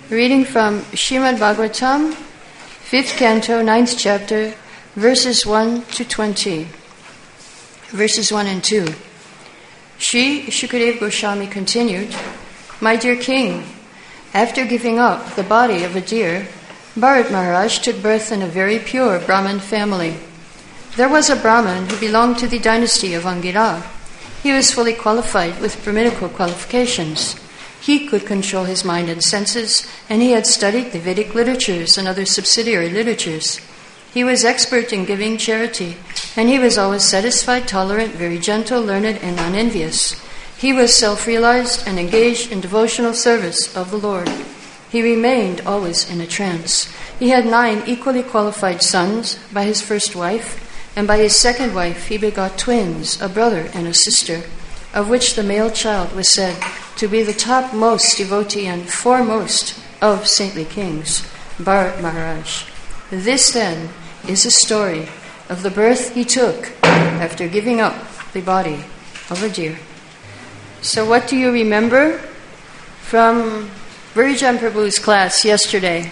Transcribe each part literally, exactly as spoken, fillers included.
Reading from Srimad Bhagavatam, fifth canto, ninth chapter, verses one to twenty. Verses one and two. Shri Shukadeva Goswami continued, "My dear king, after giving up the body of a deer, Bharat Maharaj took birth in a very pure Brahmin family. There was a Brahmin who belonged to the dynasty of Angira. He was fully qualified with Brahminical qualifications. He could control his mind and senses, and he had studied the Vedic literatures and other subsidiary literatures. He was expert in giving charity, and he was always satisfied, tolerant, very gentle, learned, and unenvious. He was self-realized and engaged in devotional service of the Lord. He remained always in a trance. He had nine equally qualified sons by his first wife, and by his second wife he begot twins, a brother and a sister, of which the male child was said to be the topmost devotee and foremost of saintly kings, Bharat Maharaj. This, then, is a story of the birth he took after giving up the body of a deer." So what do you remember from Virijan Prabhu's class yesterday?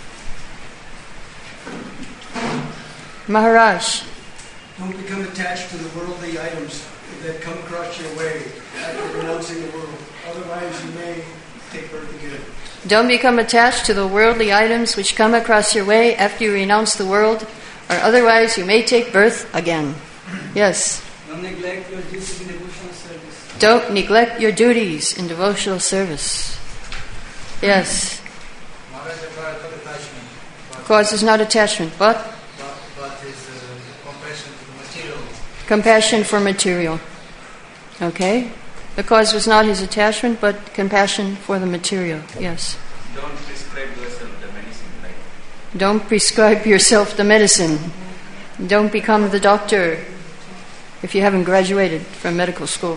Maharaj. Don't become attached to the worldly items that come across your way after renouncing the world. Otherwise you may take birth again. Don't become attached to the worldly items which come across your way after you renounce the world, or otherwise you may take birth again. Yes? Don't neglect your duties in devotional service. Don't neglect your duties in devotional service. Yes? Cause is not attachment, but? But, but is uh, compassion to the material. Compassion for material. Okay? The cause was not his attachment, but compassion for the material. Yes. Don't prescribe yourself the medicine. Right? Don't prescribe yourself the medicine. Don't become the doctor if you haven't graduated from medical school.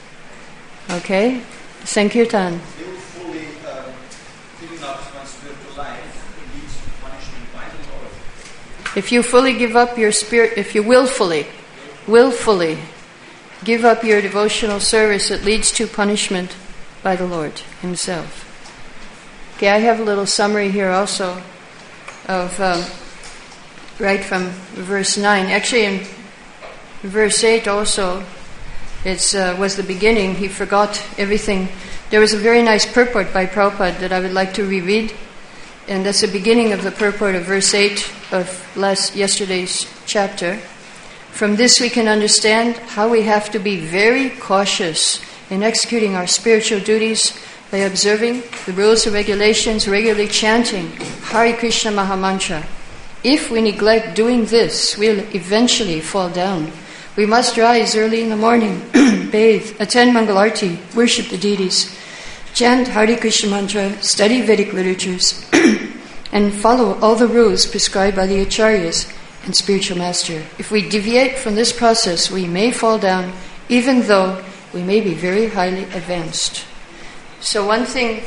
Okay? Sankirtan. Willfully uh, giving up one's spiritual life leads to punishment by the Lord. If you fully give up your spirit, if you willfully, willfully give up your devotional service, it leads to punishment by the Lord Himself. Okay, I have a little summary here also of um, right from verse nine. Actually, in verse eight also, it uh, was the beginning. He forgot everything. There was a very nice purport by Prabhupada that I would like to reread, and that's the beginning of the purport of verse eight of last yesterday's chapter. From this we can understand how we have to be very cautious in executing our spiritual duties by observing the rules and regulations, regularly chanting Hare Krishna Mahamantra. If we neglect doing this, we'll eventually fall down. We must rise early in the morning, bathe, attend Mangalarti, worship the deities, chant Hare Krishna Mantra, study Vedic literatures, and follow all the rules prescribed by the Acharyas and spiritual master. If we deviate from this process, we may fall down, even though we may be very highly advanced. So one thing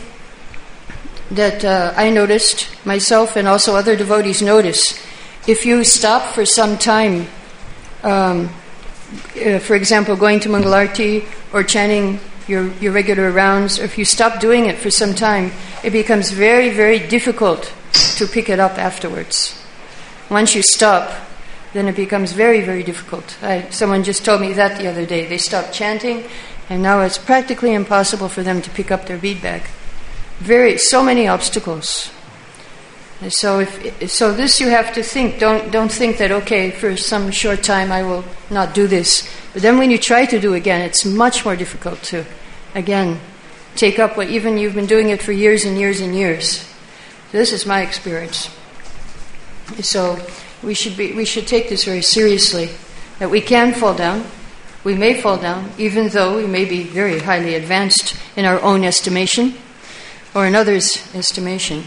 that uh, I noticed, myself and also other devotees notice, if you stop for some time, um, uh, for example, going to Mangalarti or chanting your, your regular rounds, or if you stop doing it for some time, it becomes very, very difficult to pick it up afterwards. Once you stop, then it becomes very, very difficult. I, someone just told me that the other day. They stopped chanting, and now it's practically impossible for them to pick up their bead bag. Very, so many obstacles. And so, if so, this you have to think. Don't don't think that okay, for some short time I will not do this. But then when you try to do again, it's much more difficult to, again, take up what even you've been doing it for years and years and years. This is my experience. So we should be we should take this very seriously, that we can fall down, we may fall down, even though we may be very highly advanced in our own estimation or in others' estimation.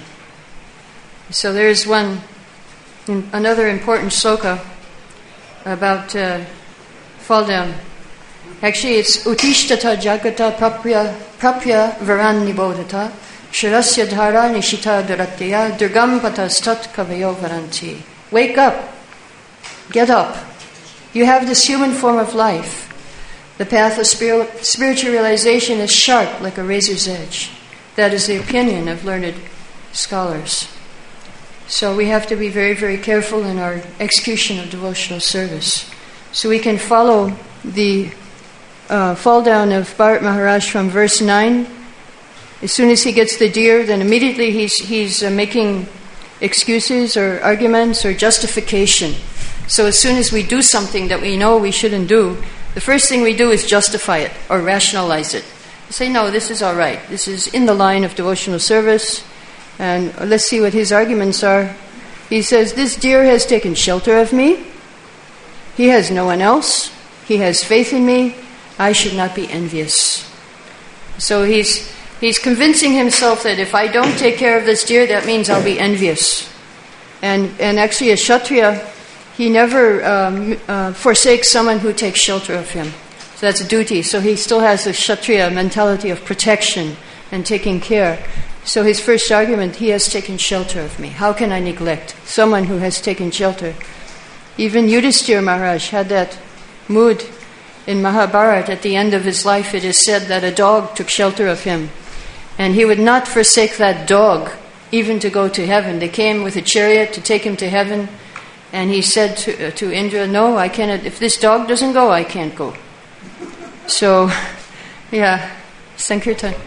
So there is one another important sloka about uh, fall down. Actually, it's Utishtata Jagata Prapya Prapya Varan Nibodhata Shirasya Dhara Nishita Duratya Durgam Patastat Kavayo Varanti. Wake up. Get up. You have this human form of life. The path of spiritual realization is sharp like a razor's edge. That is the opinion of learned scholars. So we have to be very, very careful in our execution of devotional service. So we can follow the uh, fall down of Bharat Maharaj from verse nine. As soon as he gets the deer, then immediately he's, he's uh, making excuses or arguments or justification. So as soon as we do something that we know we shouldn't do, the first thing we do is justify it or rationalize it. Say, no, this is all right. This is in the line of devotional service. And let's see what his arguments are. He says, this deer has taken shelter of me. He has no one else. He has faith in me. I should not be envious. So he's he's convincing himself that if I don't take care of this deer, that means I'll be envious. And and actually a Kshatriya, he never um, uh, forsakes someone who takes shelter of him. So that's a duty. So he still has the Kshatriya mentality of protection and taking care. So his first argument, he has taken shelter of me. How can I neglect someone who has taken shelter? Even Yudhishthira Maharaj had that mood in Mahabharata. At the end of his life, it is said that a dog took shelter of him. And he would not forsake that dog, even to go to heaven. They came with a chariot to take him to heaven. And he said to, uh, to Indra, no, I cannot. If this dog doesn't go, I can't go. So, yeah, Sankirtan.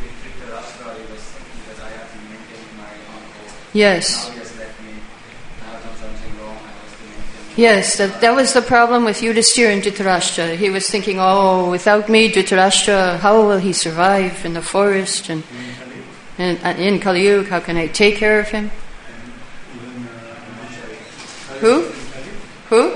Yes. Yes, that, that was the problem with Yudhishthira and Dhritarashtra. He was thinking, oh, without me, Dhritarashtra, how will he survive in the forest? And, and, and in Kali Yuga, how can I take care of him? Who? Who?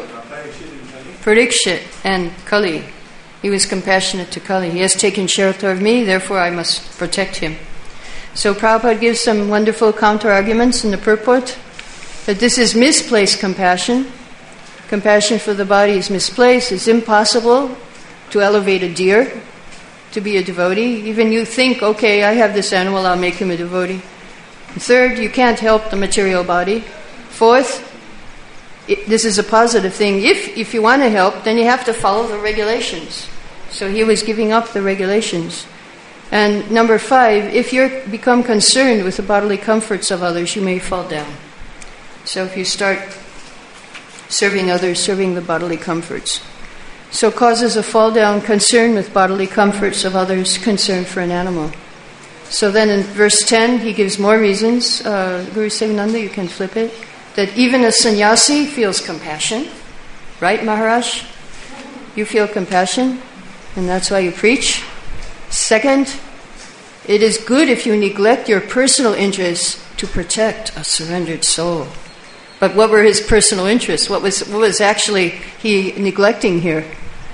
Parikshit and Kali. He was compassionate to Kali. He has taken shelter of me, therefore I must protect him. So Prabhupada gives some wonderful counter-arguments in the purport that this is misplaced compassion. Compassion for the body is misplaced. It's impossible to elevate a deer to be a devotee. Even you think, okay, I have this animal, I'll make him a devotee. Third, you can't help the material body. Fourth, it, this is a positive thing. If, if you want to help, then you have to follow the regulations. So he was giving up the regulations. And number five, if you become concerned with the bodily comforts of others, you may fall down. So if you start serving others, serving the bodily comforts. So causes a fall down, concern with bodily comforts of others, concern for an animal. So then in verse ten, he gives more reasons. Uh, Guru Sivananda, you can flip it. That even a sannyasi feels compassion. Right, Maharaj? You feel compassion, and that's why you preach. Second, it is good if you neglect your personal interests to protect a surrendered soul. But what were his personal interests? What was what was actually he neglecting here?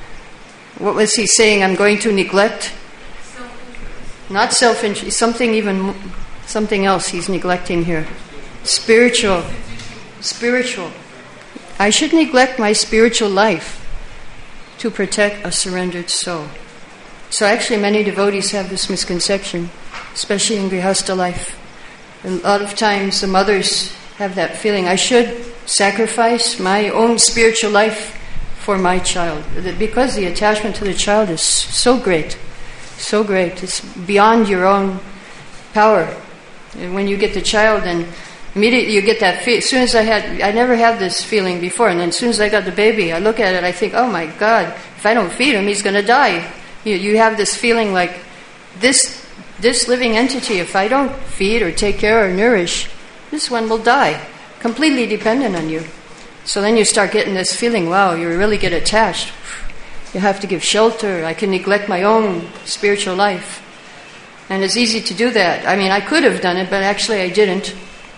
What was he saying? I'm going to neglect? Self-interest. Not self-interest. Something even something else he's neglecting here. Spiritual. Spiritual. I should neglect my spiritual life to protect a surrendered soul. So actually many devotees have this misconception, especially in Grihastha life. A lot of times the mothers have that feeling, I should sacrifice my own spiritual life for my child. Because the attachment to the child is so great, so great. It's beyond your own power. And when you get the child, then immediately you get that feel. As soon as I had, I never had this feeling before, and then as soon as I got the baby, I look at it, I think, oh my God, if I don't feed him, he's going to die. You, you have this feeling like this this living entity, if I don't feed or take care or nourish, this one will die, completely dependent on you. So then you start getting this feeling, wow, you really get attached. You have to give shelter. I can neglect my own spiritual life. And it's easy to do that. I mean, I could have done it, but actually I didn't.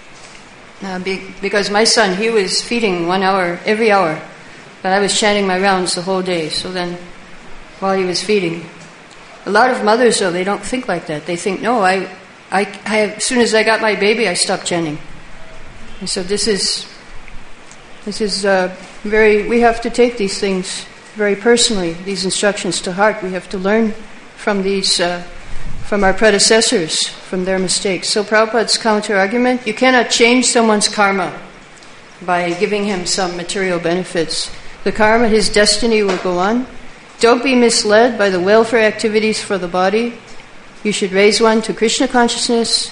Uh, be, because my son, he was feeding one hour, every hour. But I was chanting my rounds the whole day. So then, while he was feeding. A lot of mothers, though, they don't think like that. They think, no, I, I, I as soon as I got my baby, I stopped chanting. And so this is, this is uh, very, we have to take these things very personally, these instructions to heart. We have to learn from these, uh, from our predecessors, from their mistakes. So Prabhupada's counter-argument, you cannot change someone's karma by giving him some material benefits. The karma, his destiny will go on. Don't be misled by the welfare activities for the body. You should raise one to Krishna consciousness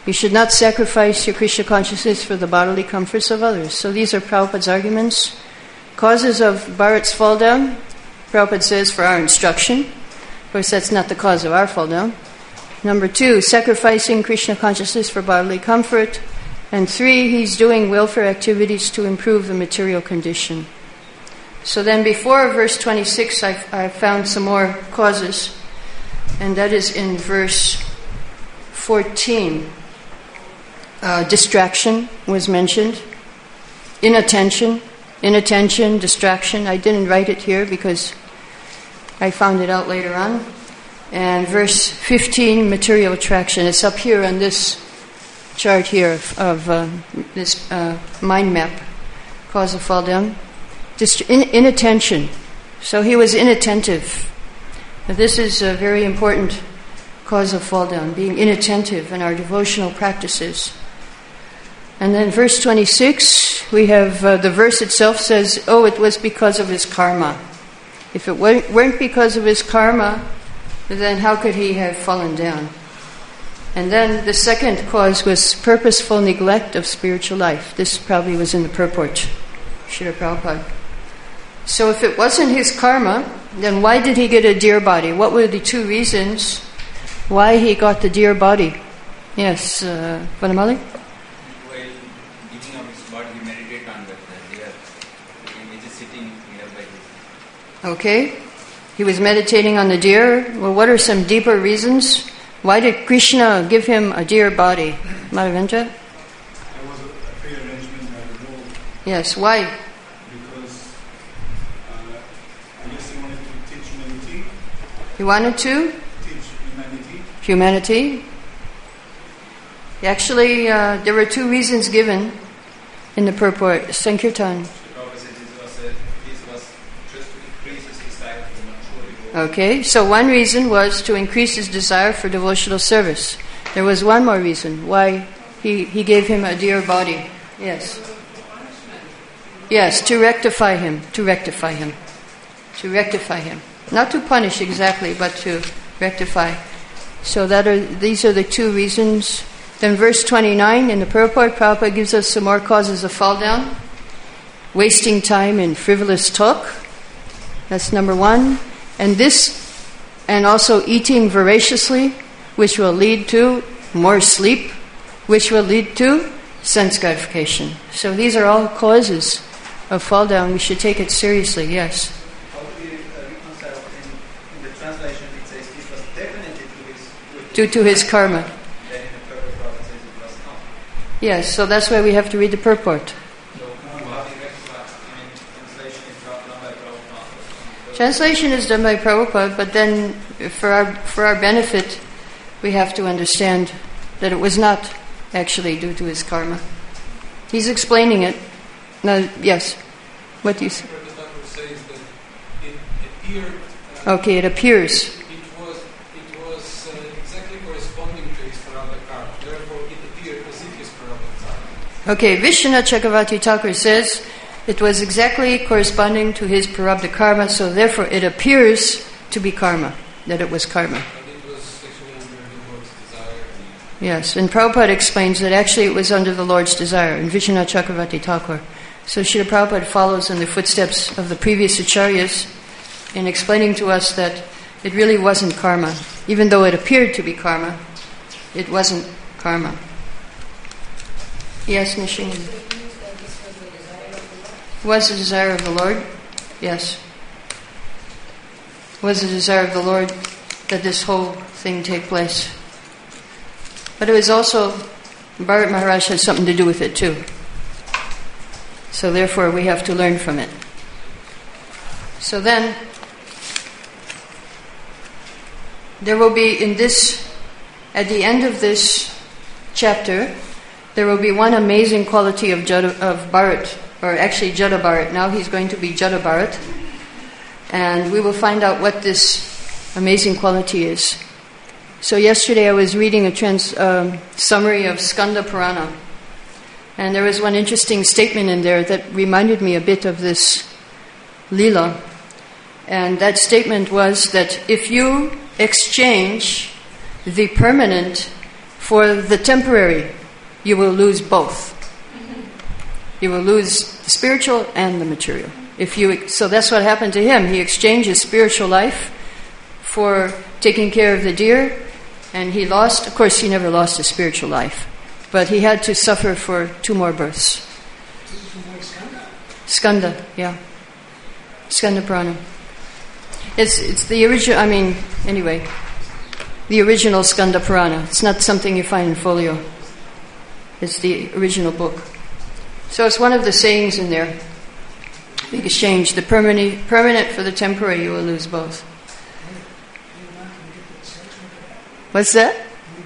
You should not sacrifice your Krishna consciousness for the bodily comforts of others. So these are Prabhupada's arguments. Causes of Bharat's fall down, Prabhupada says, for our instruction. Of course, that's not the cause of our fall down. Number two, sacrificing Krishna consciousness for bodily comfort. And three, he's doing welfare activities to improve the material condition. So then before verse twenty-six, I, I found some more causes. And that is in verse fourteen. Uh, distraction was mentioned. Inattention. Inattention, distraction. I didn't write it here because I found it out later on. And verse fifteen, material attraction. It's up here on this chart here of, of uh, this uh, mind map, cause of fall down. Dist- in- inattention. So he was inattentive. Now, this is a very important cause of fall down, being inattentive in our devotional practices. And then verse twenty-six, we have uh, the verse itself says, oh, it was because of his karma. If it weren't because of his karma, then how could he have fallen down? And then the second cause was purposeful neglect of spiritual life. This probably was in the purport, Srila Prabhupada. So if it wasn't his karma, then why did he get a deer body? What were the two reasons why he got the deer body? Yes, uh, Vanamali? While giving up his body, he meditated on that deer. He is sitting nearby him. Okay. He was meditating on the deer. Well, what are some deeper reasons? Why did Krishna give him a deer body? Madhavendra? There was a, a prearrangement by the Lord. Yes, why? Because uh, I guess he wanted to teach humanity. He wanted to? Teach humanity. Humanity. Actually, uh, there were two reasons given in the purport. Sankirtan. The Prabhupada said this was, a, this was just to increase his desire for mature devotion. Okay, so one reason was to increase his desire for devotional service. There was one more reason why he, he gave him a deer body. Yes. Yes, to rectify him. To rectify him. To rectify him. Not to punish exactly, but to rectify. So that are these are the two reasons. Then verse twenty-nine in the purport, Prabhupada gives us some more causes of fall down. Wasting time in frivolous talk. That's number one. And this, and also eating voraciously, which will lead to more sleep, which will lead to sense gratification. So these are all causes of fall down. We should take it seriously, yes. How do we uh, reconcile in, in the translation it says this was definitely to his Due to his karma. Then in the purport Prabhupada says it was not. Yes, so that's why we have to read the purport. So how do we rectify? I mean, translation is done by Prabhupada. Translation is done by Prabhupada, but then for our for our benefit, we have to understand that it was not actually due to his karma. He's explaining it. Now, yes. What do you say? The doctor says that it appeared. Uh, Okay, it appears. It was it was uh, exactly corresponding to his Prarabdha karma. Therefore, it appeared as if his Prarabdha karma. Okay, Vishwanath Chakravarti Thakur says it was exactly corresponding to his Prarabdha karma, so therefore it appears to be karma, that it was karma. But it was actually under the Lord's desire. Yes, and Prabhupada explains that actually it was under the Lord's desire in Vishwanath Chakravarti Thakur. So Srila Prabhupada follows in the footsteps of the previous acharyas in explaining to us that it really wasn't karma. Even though it appeared to be karma, it wasn't karma. Yes, Nishin? Was the desire of the Lord? Yes. Was the desire of the Lord that this whole thing take place? But it was also, Bharat Maharaj had something to do with it too. So therefore we have to learn from it. So then, there will be in this, at the end of this chapter, there will be one amazing quality of Jada, of Bharat, or actually Jada Bharat. Now he's going to be Jada Bharat. And we will find out what this amazing quality is. So yesterday I was reading a trans, um, summary of Skanda Purana. And there was one interesting statement in there that reminded me a bit of this Leela. And that statement was that if you exchange the permanent For the temporary, you will lose both. You will lose the spiritual and the material. If you, so that's what happened to him. He exchanged his spiritual life for taking care of the deer, and he lost, of course he never lost his spiritual life, but he had to suffer for two more births. Skanda, yeah. Skanda Purana. It's it's the original, I mean, anyway, the original Skanda Purana. It's not something you find in folio. It's the original book. So it's one of the sayings in there. The exchange, the permanent, permanent for the temporary, you will lose both. What's that?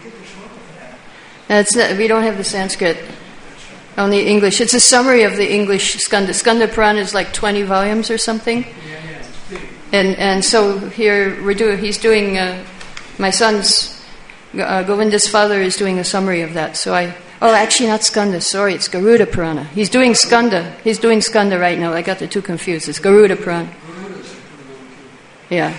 That's not, we don't have the Sanskrit. Only English. It's a summary of the English Skanda. Skanda Purana is like twenty volumes or something. And and so here we're doing. He's doing. Uh, my son's uh, Govinda's father is doing a summary of that. So I. Oh, actually not Skanda. Sorry, it's Garuda Purana. He's doing Skanda. He's doing Skanda right now. I got the two confused. It's Garuda Purana. Yeah.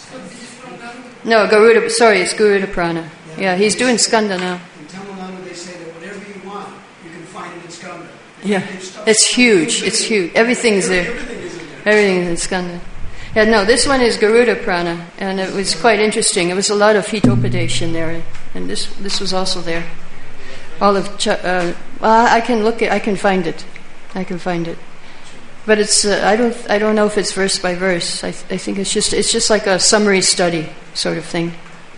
No, Garuda. Sorry, it's Garuda Purana. Yeah, he's doing Skanda now. In Tamil Nadu, they say that whatever you want, you can find it in Skanda. Yeah, it's huge. It's huge. Everything's there. Everything is in Skanda. Yeah, no, this one is Garuda Purana, and it was quite interesting. It was a lot of Hitopadesha in there, and this this was also there. All of Ch- uh, well, I can look at, I can find it, I can find it, but it's uh, I don't I don't know if it's verse by verse. I th- I think it's just it's just like a summary study sort of thing.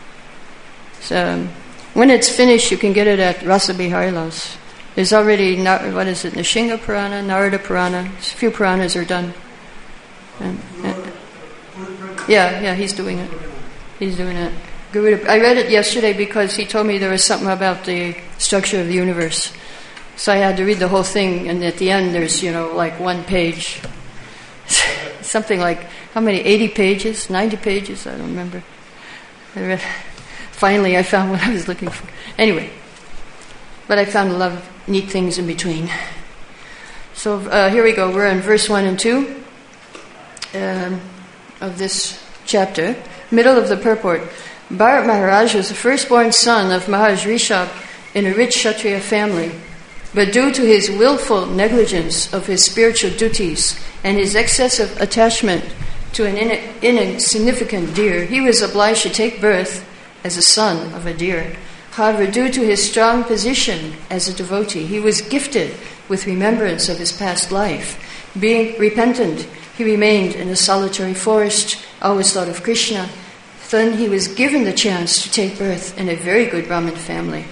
So um, when it's finished, you can get it at Rasa Biharilas. There's already Nar- what is it? Nishinga Purana, Narada Purana. A few Puranas are done. And, and, yeah, yeah, he's doing it. He's doing it. Garuda. I read it yesterday because he told me there was something about the structure of the universe. So I had to read the whole thing, and at the end there's, you know, like one page. Something like, how many, eighty pages, ninety pages, I don't remember. I read, finally I found what I was looking for. Anyway, but I found a lot of neat things in between. So uh, here we go, we're in verse one and two um, of this chapter, middle of the purport. Bharat Maharaj was the firstborn son of Maharaj Rishabh in a rich Kshatriya family. But due to his willful negligence of his spiritual duties and his excessive attachment to an in- insignificant deer, he was obliged to take birth as a son of a deer. However, due to his strong position as a devotee, he was gifted with remembrance of his past life. Being repentant, he remained in a solitary forest, always thought of Krishna. Then he was given the chance to take birth in a very good Brahmin family.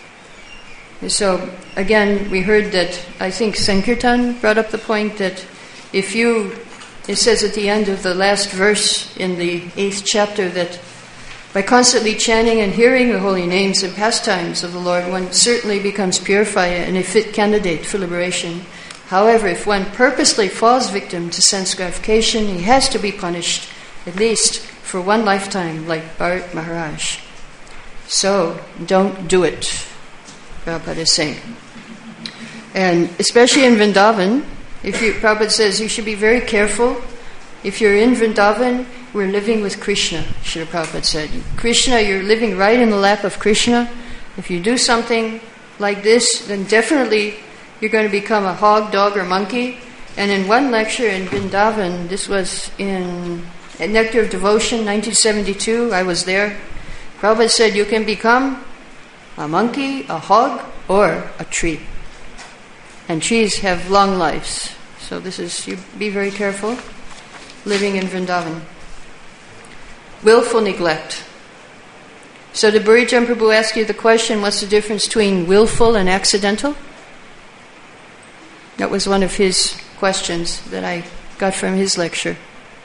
So, again, we heard that, I think Sankirtan brought up the point that if you, it says at the end of the last verse in the eighth chapter that by constantly chanting and hearing the holy names and pastimes of the Lord, one certainly becomes purified and a fit candidate for liberation. However, if one purposely falls victim to sense gratification, he has to be punished, at least for one lifetime, like Bharat Maharaj. So, don't do it, Prabhupada is saying. And especially in Vrindavan, if you, Prabhupada says you should be very careful. If you're in Vrindavan, we're living with Krishna, Srila Prabhupada said. Krishna, you're living right in the lap of Krishna. If you do something like this, then definitely you're going to become a hog, dog, or monkey. And in one lecture in Vrindavan, this was in at Nectar of Devotion, nineteen seventy-two, I was there. Prabhupada said you can become a monkey, a hog, or a tree. And trees have long lives. So this is, you be very careful living in Vrindavan. Willful neglect. So did Burijan Prabhu ask you the question, what's the difference between willful and accidental? That was one of his questions that I got from his lecture.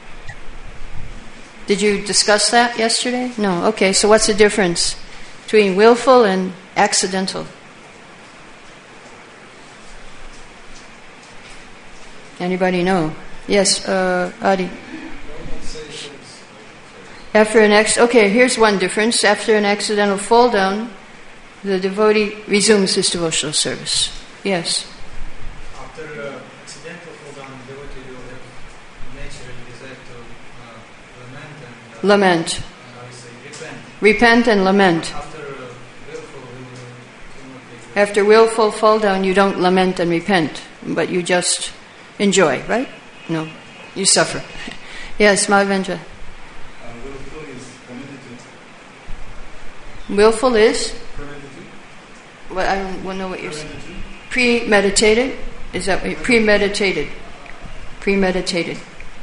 Did you discuss that yesterday? No. Okay, so what's the difference between willful and accidental? Anybody know? Yes, uh, Adi. After an ex- okay, here's one difference. After an accidental fall down, the devotee resumes his devotional service. Yes. After uh, accidental fall down, the devotee will have natural desire to uh, lament and uh, lament. Uh, say repent. Repent and lament. After uh, willful, we will After willful fall down, you don't lament and repent, but you just enjoy, right? No, you suffer. Yes, Madhavendra. Uh, willful is premeditated. Willful is? Premeditated. Well, I don't know what you're saying. Premeditated. Premeditated? Is that what you premeditated? Premeditated.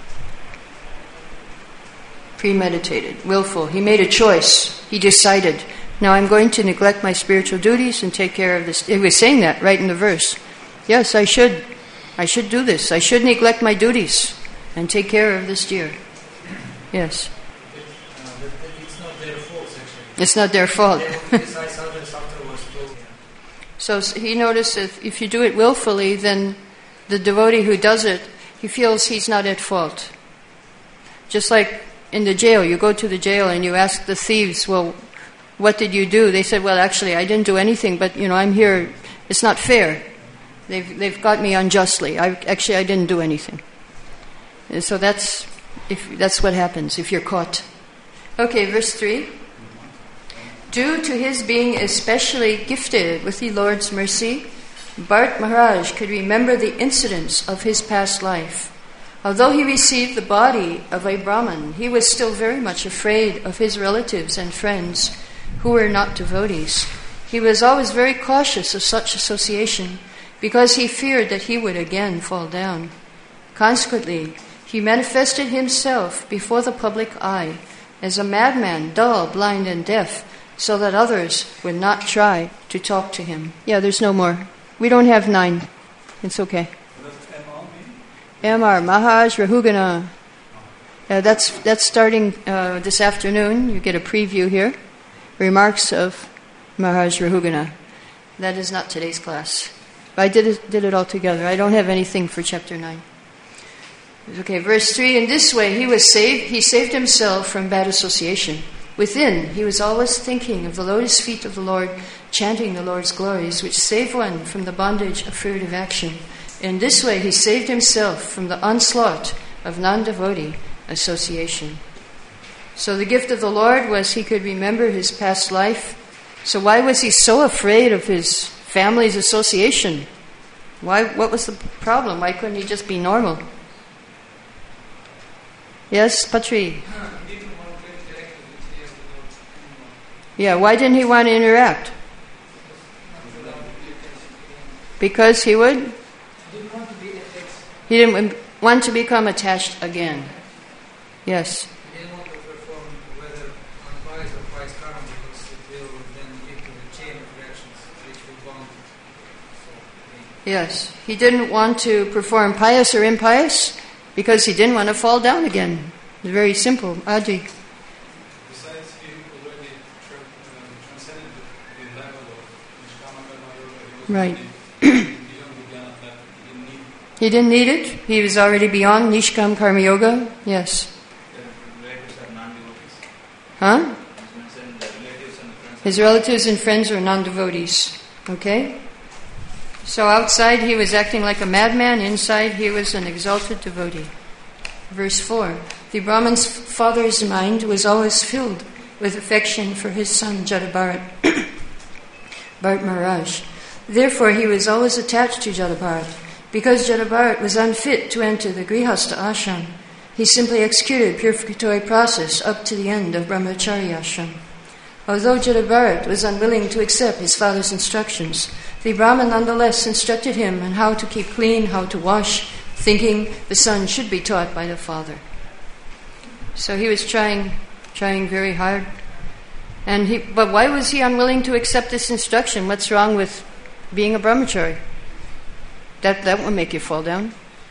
Premeditated. Willful. He made a choice. He decided, now I'm going to neglect my spiritual duties and take care of this. He was saying that right in the verse. Yes, I should. I should do this. I should neglect my duties and take care of this deer. Yes. Uh, but it's not their fault, actually. It's not their fault. They will criticize others afterwards. too. So he noticed if, if you do it willfully, then the devotee who does it, he feels he's not at fault. Just like in the jail, you go to the jail and you ask the thieves, well, what did you do? They said, well, actually, I didn't do anything, but, you know, I'm here. It's not fair. They've they've got me unjustly. I actually I didn't do anything. And so that's if that's what happens if you're caught. Okay, verse three. Due to his being especially gifted with the Lord's mercy, Bharat Maharaj could remember the incidents of his past life. Although he received the body of a Brahmin, he was still very much afraid of his relatives and friends who were not devotees. He was always very cautious of such association because he feared that he would again fall down. Consequently, he manifested himself before the public eye as a madman, dull, blind, and deaf, so that others would not try to talk to him. Yeah, there's no more. We don't have nine. It's okay. M R Maharaj Rahugana. Uh, that's that's starting uh, this afternoon. You get a preview here. Remarks of Maharaj Rahugana. That is not today's class. I did it, did it all together. I don't have anything for chapter nine. Okay, verse three. In this way, he was saved. He saved himself from bad association. Within, he was always thinking of the lotus feet of the Lord, chanting the Lord's glories, which save one from the bondage of furtive action. In this way, he saved himself from the onslaught of non-devotee association. So the gift of the Lord was he could remember his past life. So why was he so afraid of his family's association? Why? What was the problem? Why couldn't he just be normal? Yes, Patri? Yeah, why didn't he want to interact? Because he would? He didn't want to become attached again. Yes. He didn't want to perform whether on pious or pious karma because it will then lead to a chain of reactions which will bond. So, Yes. He didn't want to perform pious or impious because he didn't want to fall down again. It's very simple. Adi. Besides, he already tra- uh, transcended the level of Nishkama Karma Yoga. He was Right. already beyond the Jnana that he didn't need. He didn't need it. He was already beyond Nishkam Karma Yoga. Yes. The relatives are non-devotees. Huh? As mentioned, the relatives and the friends. His relatives and friends are non-devotees. Okay? So outside he was acting like a madman. Inside he was an exalted devotee. Verse four. The Brahman's father's mind was always filled with affection for his son Jadabharat, Bharat Maharaj. Therefore he was always attached to Jadabharat. Because Jadabharat was unfit to enter the Grihastha ashram, he simply executed purificatory process up to the end of Brahmacharya ashram. Although Jadabharat was unwilling to accept his father's instructions, the Brahman nonetheless instructed him on how to keep clean, how to wash, thinking the son should be taught by the father. So he was trying, trying very hard. And he, but why was he unwilling to accept this instruction? What's wrong with being a brahmachari? That that will make you fall down.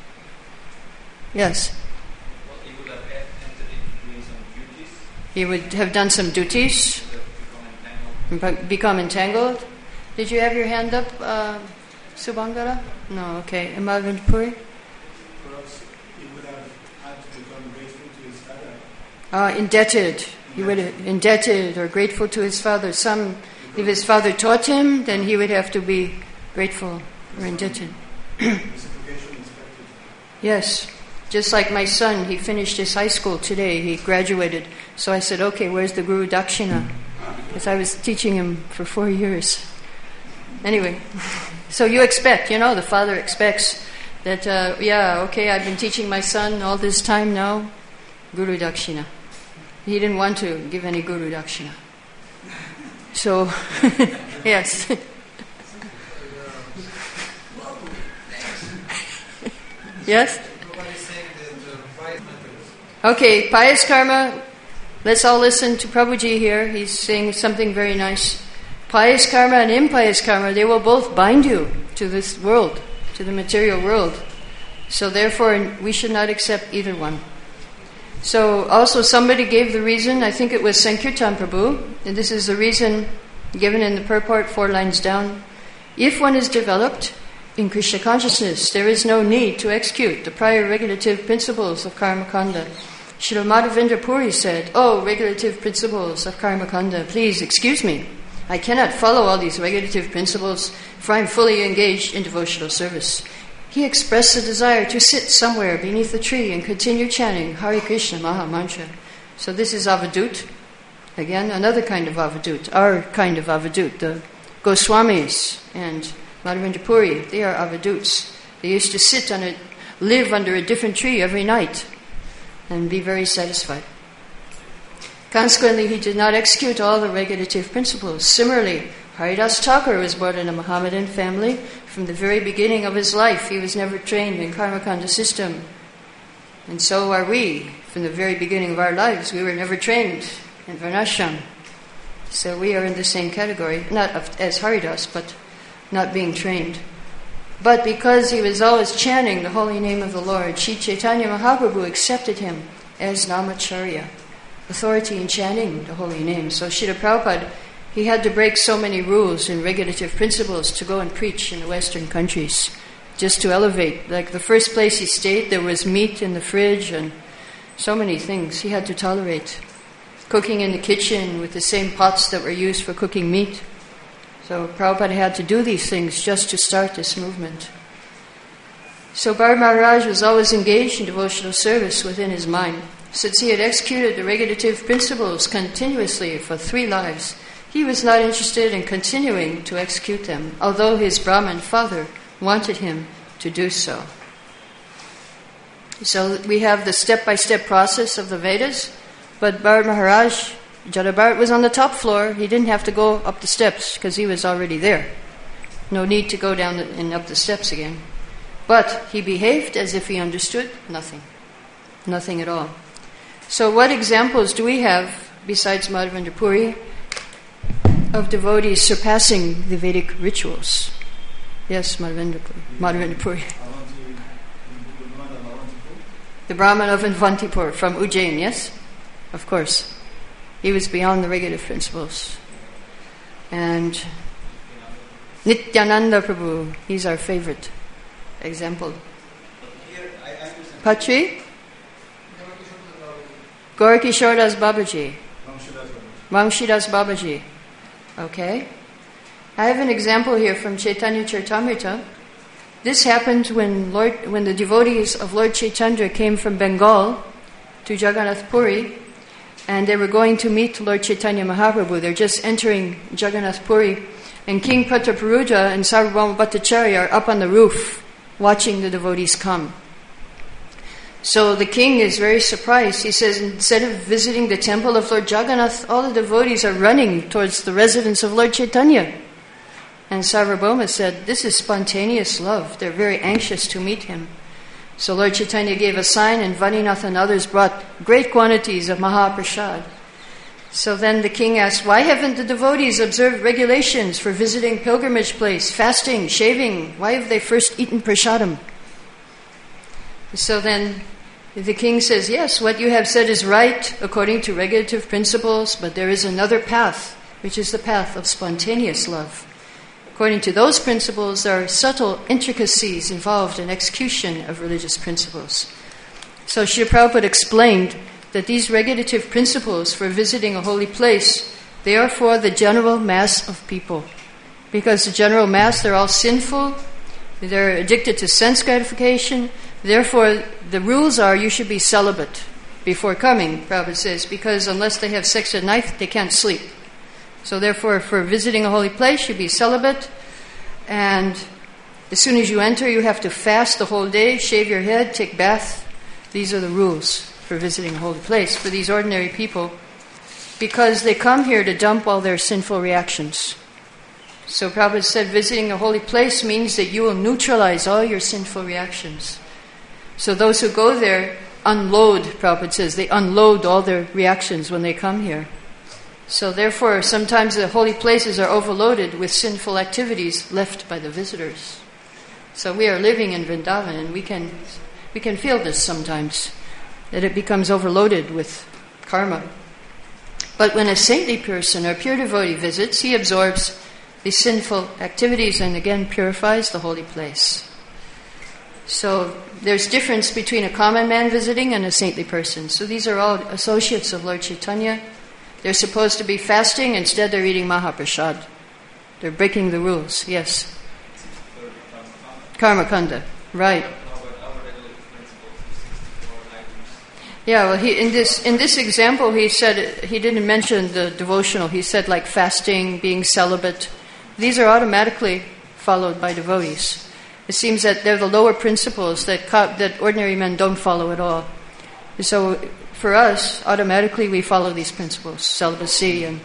Yes. Well, he would have entered into doing some duties, He would have done some duties, would have become entangled. be- become entangled. Did you have your hand up, uh, Subhangara? No, okay. Imadvantapuri? Perhaps he would have had to become grateful to his father. Uh, indebted. He would have indebted or grateful to his father. Some, if his father taught him, then he would have to be grateful or indebted. Reciprocation expected. Yes. Just like my son, he finished his high school today. He graduated. So I said, okay, where's the Guru Dakshina? Because I was teaching him for four years. Anyway, so you expect, you know, the father expects that, uh, yeah, okay, I've been teaching my son all this time now, Guru Dakshina. He didn't want to give any Guru Dakshina. So, yes. Yes? Okay, pious karma. Let's all listen to Prabhuji here. He's saying something very nice. Pious karma and impious karma, they will both bind you to this world, to the material world. So therefore, we should not accept either one. So also somebody gave the reason, I think it was Sankirtan Prabhu, and this is the reason given in the purport four lines down. If one is developed in Krishna consciousness, there is no need to execute the prior regulative principles of Karma Kanda. Srila Madhavendra Puri said, "Oh, regulative principles of Karma Kanda, please excuse me. I cannot follow all these regulative principles, for I am fully engaged in devotional service." He expressed a desire to sit somewhere beneath a tree and continue chanting Hare Krishna Maha Mantra. So this is Avadut. Again, another kind of Avadut, our kind of Avadut. The Goswamis and Madhavendra Puri, they are Avaduts. They used to sit on a, live under a different tree every night and be very satisfied. Consequently, he did not execute all the regulative principles. Similarly, Haridas Thakur was born in a Mohammedan family. From the very beginning of his life, he was never trained in Karmakanda system. And so are we. From the very beginning of our lives, we were never trained in Varnashram. So we are in the same category, not as Haridas, but not being trained. But because he was always chanting the holy name of the Lord, Sri Chaitanya Mahaprabhu accepted him as Namacharya, authority in chanting the holy name. So Srila Prabhupada, he had to break so many rules and regulative principles to go and preach in the Western countries, just to elevate. Like the first place he stayed, there was meat in the fridge and so many things he had to tolerate. Cooking in the kitchen with the same pots that were used for cooking meat. So Prabhupada had to do these things just to start this movement. So Bharat Maharaj was always engaged in devotional service within his mind. Since he had executed the regulative principles continuously for three lives, he was not interested in continuing to execute them, although his Brahmin father wanted him to do so. So we have the step-by-step process of the Vedas, but Bharat Maharaj, Jada Bharat was on the top floor. He didn't have to go up the steps because he was already there. No need to go down and up the steps again. But he behaved as if he understood nothing. Nothing at all. So what examples do we have, besides Madhavendra Puri, of devotees surpassing the Vedic rituals? Yes, Madhavendra Puri. Madhavendra Puri. The Brahman of Invantipur from Ujjain, yes? Of course. He was beyond the regulative principles. And Nityananda Prabhu, he's our favorite example. Patri? Gaurkishore Das Babaji. Vamshidas Babaji. Okay. I have an example here from Chaitanya Charitamrita. This happened when Lord, when the devotees of Lord Chaitanya came from Bengal to Jagannath Puri, and they were going to meet Lord Chaitanya Mahaprabhu. They're just entering Jagannath Puri, and King Prataparuja and Sarvabhauma Bhattacharya are up on the roof watching the devotees come. So the king is very surprised. He says, instead of visiting the temple of Lord Jagannath, all the devotees are running towards the residence of Lord Chaitanya. And Sarvabhauma said, this is spontaneous love. They're very anxious to meet him. So Lord Chaitanya gave a sign, and Vaninath and others brought great quantities of Mahaprasad. So then the king asked, why haven't the devotees observed regulations for visiting pilgrimage place, fasting, shaving? Why have they first eaten prasadam? So then the king says, yes, what you have said is right according to regulative principles, but there is another path, which is the path of spontaneous love. According to those principles, there are subtle intricacies involved in execution of religious principles. So Srila Prabhupada explained that these regulative principles for visiting a holy place, they are for the general mass of people. Because the general mass, they're all sinful, they're addicted to sense gratification. Therefore, the rules are you should be celibate before coming, Prabhupada says, because unless they have sex at night, they can't sleep. So therefore, for visiting a holy place, you be celibate. And as soon as you enter, you have to fast the whole day, shave your head, take bath. These are the rules for visiting a holy place for these ordinary people, because they come here to dump all their sinful reactions. So Prabhupada said visiting a holy place means that you will neutralize all your sinful reactions. So those who go there unload, Prabhupada says, they unload all their reactions when they come here. So therefore, sometimes the holy places are overloaded with sinful activities left by the visitors. So we are living in Vrindavan, and we can we can feel this sometimes, that it becomes overloaded with karma. But when a saintly person or pure devotee visits, he absorbs the sinful activities and again purifies the holy place. So there's difference between a common man visiting and a saintly person. So these are all associates of Lord Chaitanya. They're supposed to be fasting, instead they're eating Mahaprasad. They're breaking the rules, yes. Karma Kanda, right. Yeah, well, he, in this in this example, he said he didn't mention the devotional. He said like fasting, being celibate. These are automatically followed by devotees. It seems that they're the lower principles that that ordinary men don't follow at all. So for us, automatically we follow these principles: celibacy and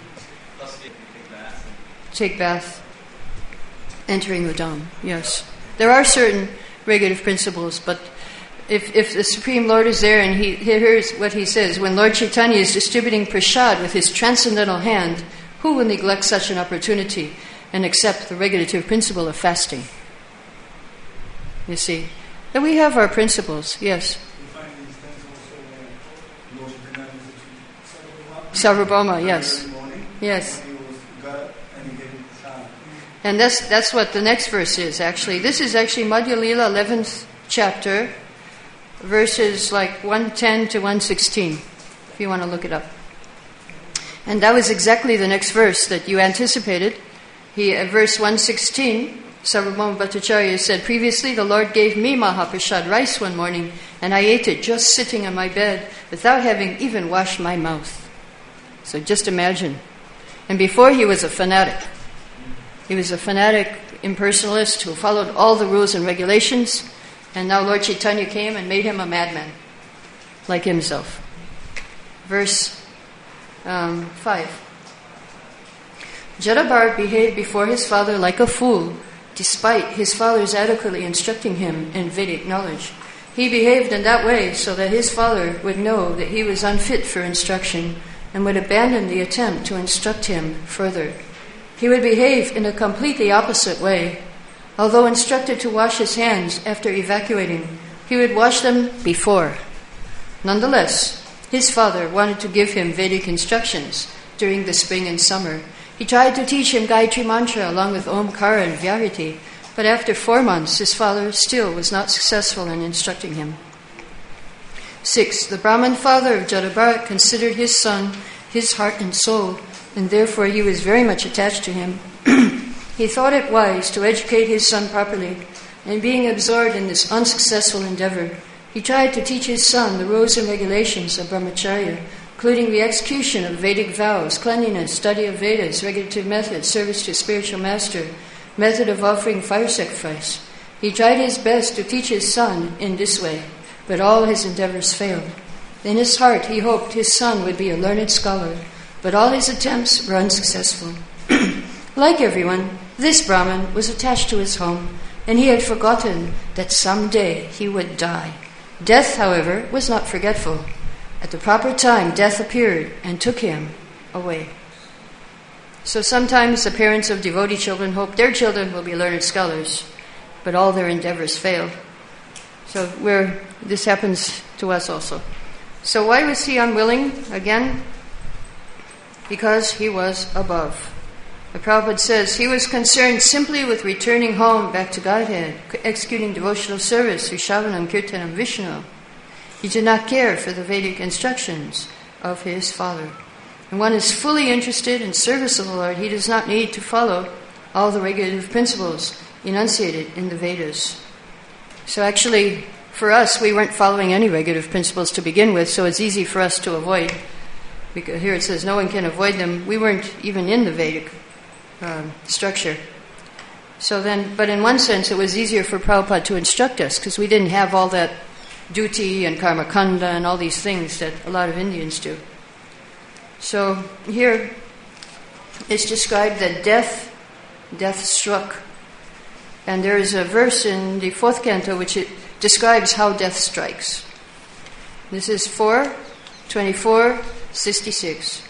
take bath, entering the Dham. Yes, there are certain regulative principles, but If, if the Supreme Lord is there and he, here's what he says, when Lord Chaitanya is distributing prasad with his transcendental hand, who will neglect such an opportunity and accept the regulative principle of fasting? You see, that we have our principles, yes. Sarvabhauma, yes. Yes. And that's that's what the next verse is, actually. This is actually Madhya Lila, eleventh chapter, verses like one ten to one sixteen, if you want to look it up. And that was exactly the next verse that you anticipated. He, at verse one sixteen, Sarvabhauma Bhattacharya said, previously the Lord gave me Mahaprasad rice one morning, and I ate it just sitting on my bed without having even washed my mouth. So just imagine. And before he was a fanatic. He was a fanatic impersonalist who followed all the rules and regulations. And now Lord Chaitanya came and made him a madman, like himself. Verse um, five. Jadabharat behaved before his father like a fool, despite his father's adequately instructing him in Vedic knowledge. He behaved in that way so that his father would know that he was unfit for instruction and would abandon the attempt to instruct him further. He would behave in a completely opposite way. Although instructed to wash his hands after evacuating, he would wash them before. Nonetheless, his father wanted to give him Vedic instructions during the spring and summer. He tried to teach him Gayatri Mantra along with Omkara and Vyariti, but after four months, his father still was not successful in instructing him. Six, the Brahmin father of Jadabharat considered his son his heart and soul, and therefore he was very much attached to him. He thought it wise to educate his son properly, and being absorbed in this unsuccessful endeavor, he tried to teach his son the rules and regulations of brahmacharya, including the execution of Vedic vows, cleanliness, study of Vedas, regulative methods, service to spiritual master, method of offering fire sacrifice. He tried his best to teach his son in this way, but all his endeavors failed. In his heart, he hoped his son would be a learned scholar, but all his attempts were unsuccessful. Like everyone, this Brahmin was attached to his home, and he had forgotten that someday he would die. Death, however, was not forgetful. At the proper time, death appeared and took him away. So sometimes the parents of devotee children hope their children will be learned scholars, but all their endeavors fail. So we're, this happens to us also. So why was he unwilling again? Because he was above. The Prabhupada says he was concerned simply with returning home back to Godhead, executing devotional service through Shravanam, Kirtanam, Vishnu. He did not care for the Vedic instructions of his father. And one is fully interested in service of the Lord. He does not need to follow all the regulative principles enunciated in the Vedas. So actually, for us, we weren't following any regulative principles to begin with, so it's easy for us to avoid. Because here it says no one can avoid them. We weren't even in the Vedic Um, structure. So then, but in one sense, it was easier for Prabhupada to instruct us because we didn't have all that duty and karmakanda and all these things that a lot of Indians do. So here it's described that death, death struck. And there is a verse in the fourth canto which it describes how death strikes. This is four twenty-four sixty-six.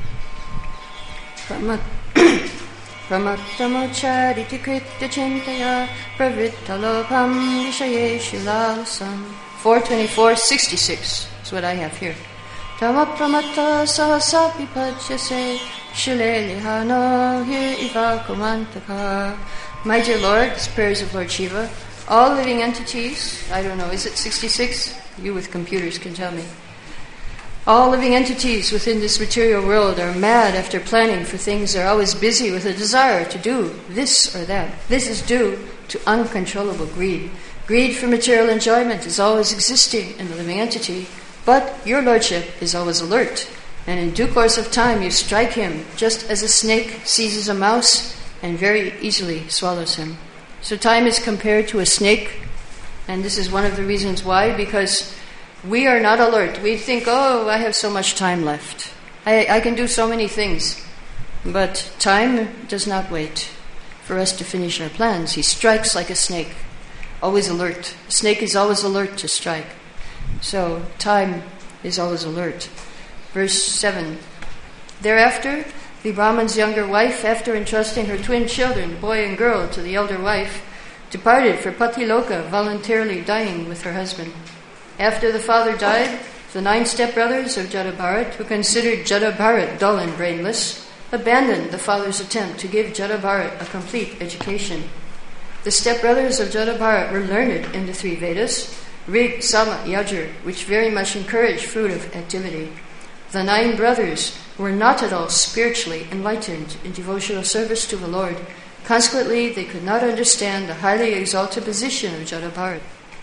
Pramattamachariti kritya chintaya pravrittalopam vishayeshu lalasam. four twenty-four sixty-six is what I have here. Tamapramatta sahasapi pajyase shilelihano here ivakumantaka. My dear Lord, it's prayers of Lord Shiva. All living entities, I don't know, is it sixty-six? You with computers can tell me. All living entities within this material world are mad after planning for things. They're always busy with a desire to do this or that. This is due to uncontrollable greed. Greed for material enjoyment is always existing in the living entity, but your Lordship is always alert. And in due course of time, you strike him just as a snake seizes a mouse and very easily swallows him. So time is compared to a snake, and this is one of the reasons why, because we are not alert. We think, oh, I have so much time left. I, I can do so many things. But time does not wait for us to finish our plans. He strikes like a snake, always alert. A snake is always alert to strike. So time is always alert. Verse seven. Thereafter, the Brahman's younger wife, after entrusting her twin children, boy and girl, to the elder wife, departed for Patiloka, voluntarily dying with her husband. After the father died, the nine stepbrothers of Jadabharat, who considered Jadabharat dull and brainless, abandoned the father's attempt to give Jadabharat a complete education. The stepbrothers of Jadabharat were learned in the three Vedas, Rig, Sama, Yajur, which very much encourage fruitive activity. The nine brothers were not at all spiritually enlightened in devotional service to the Lord. Consequently, they could not understand the highly exalted position of Jadabharat.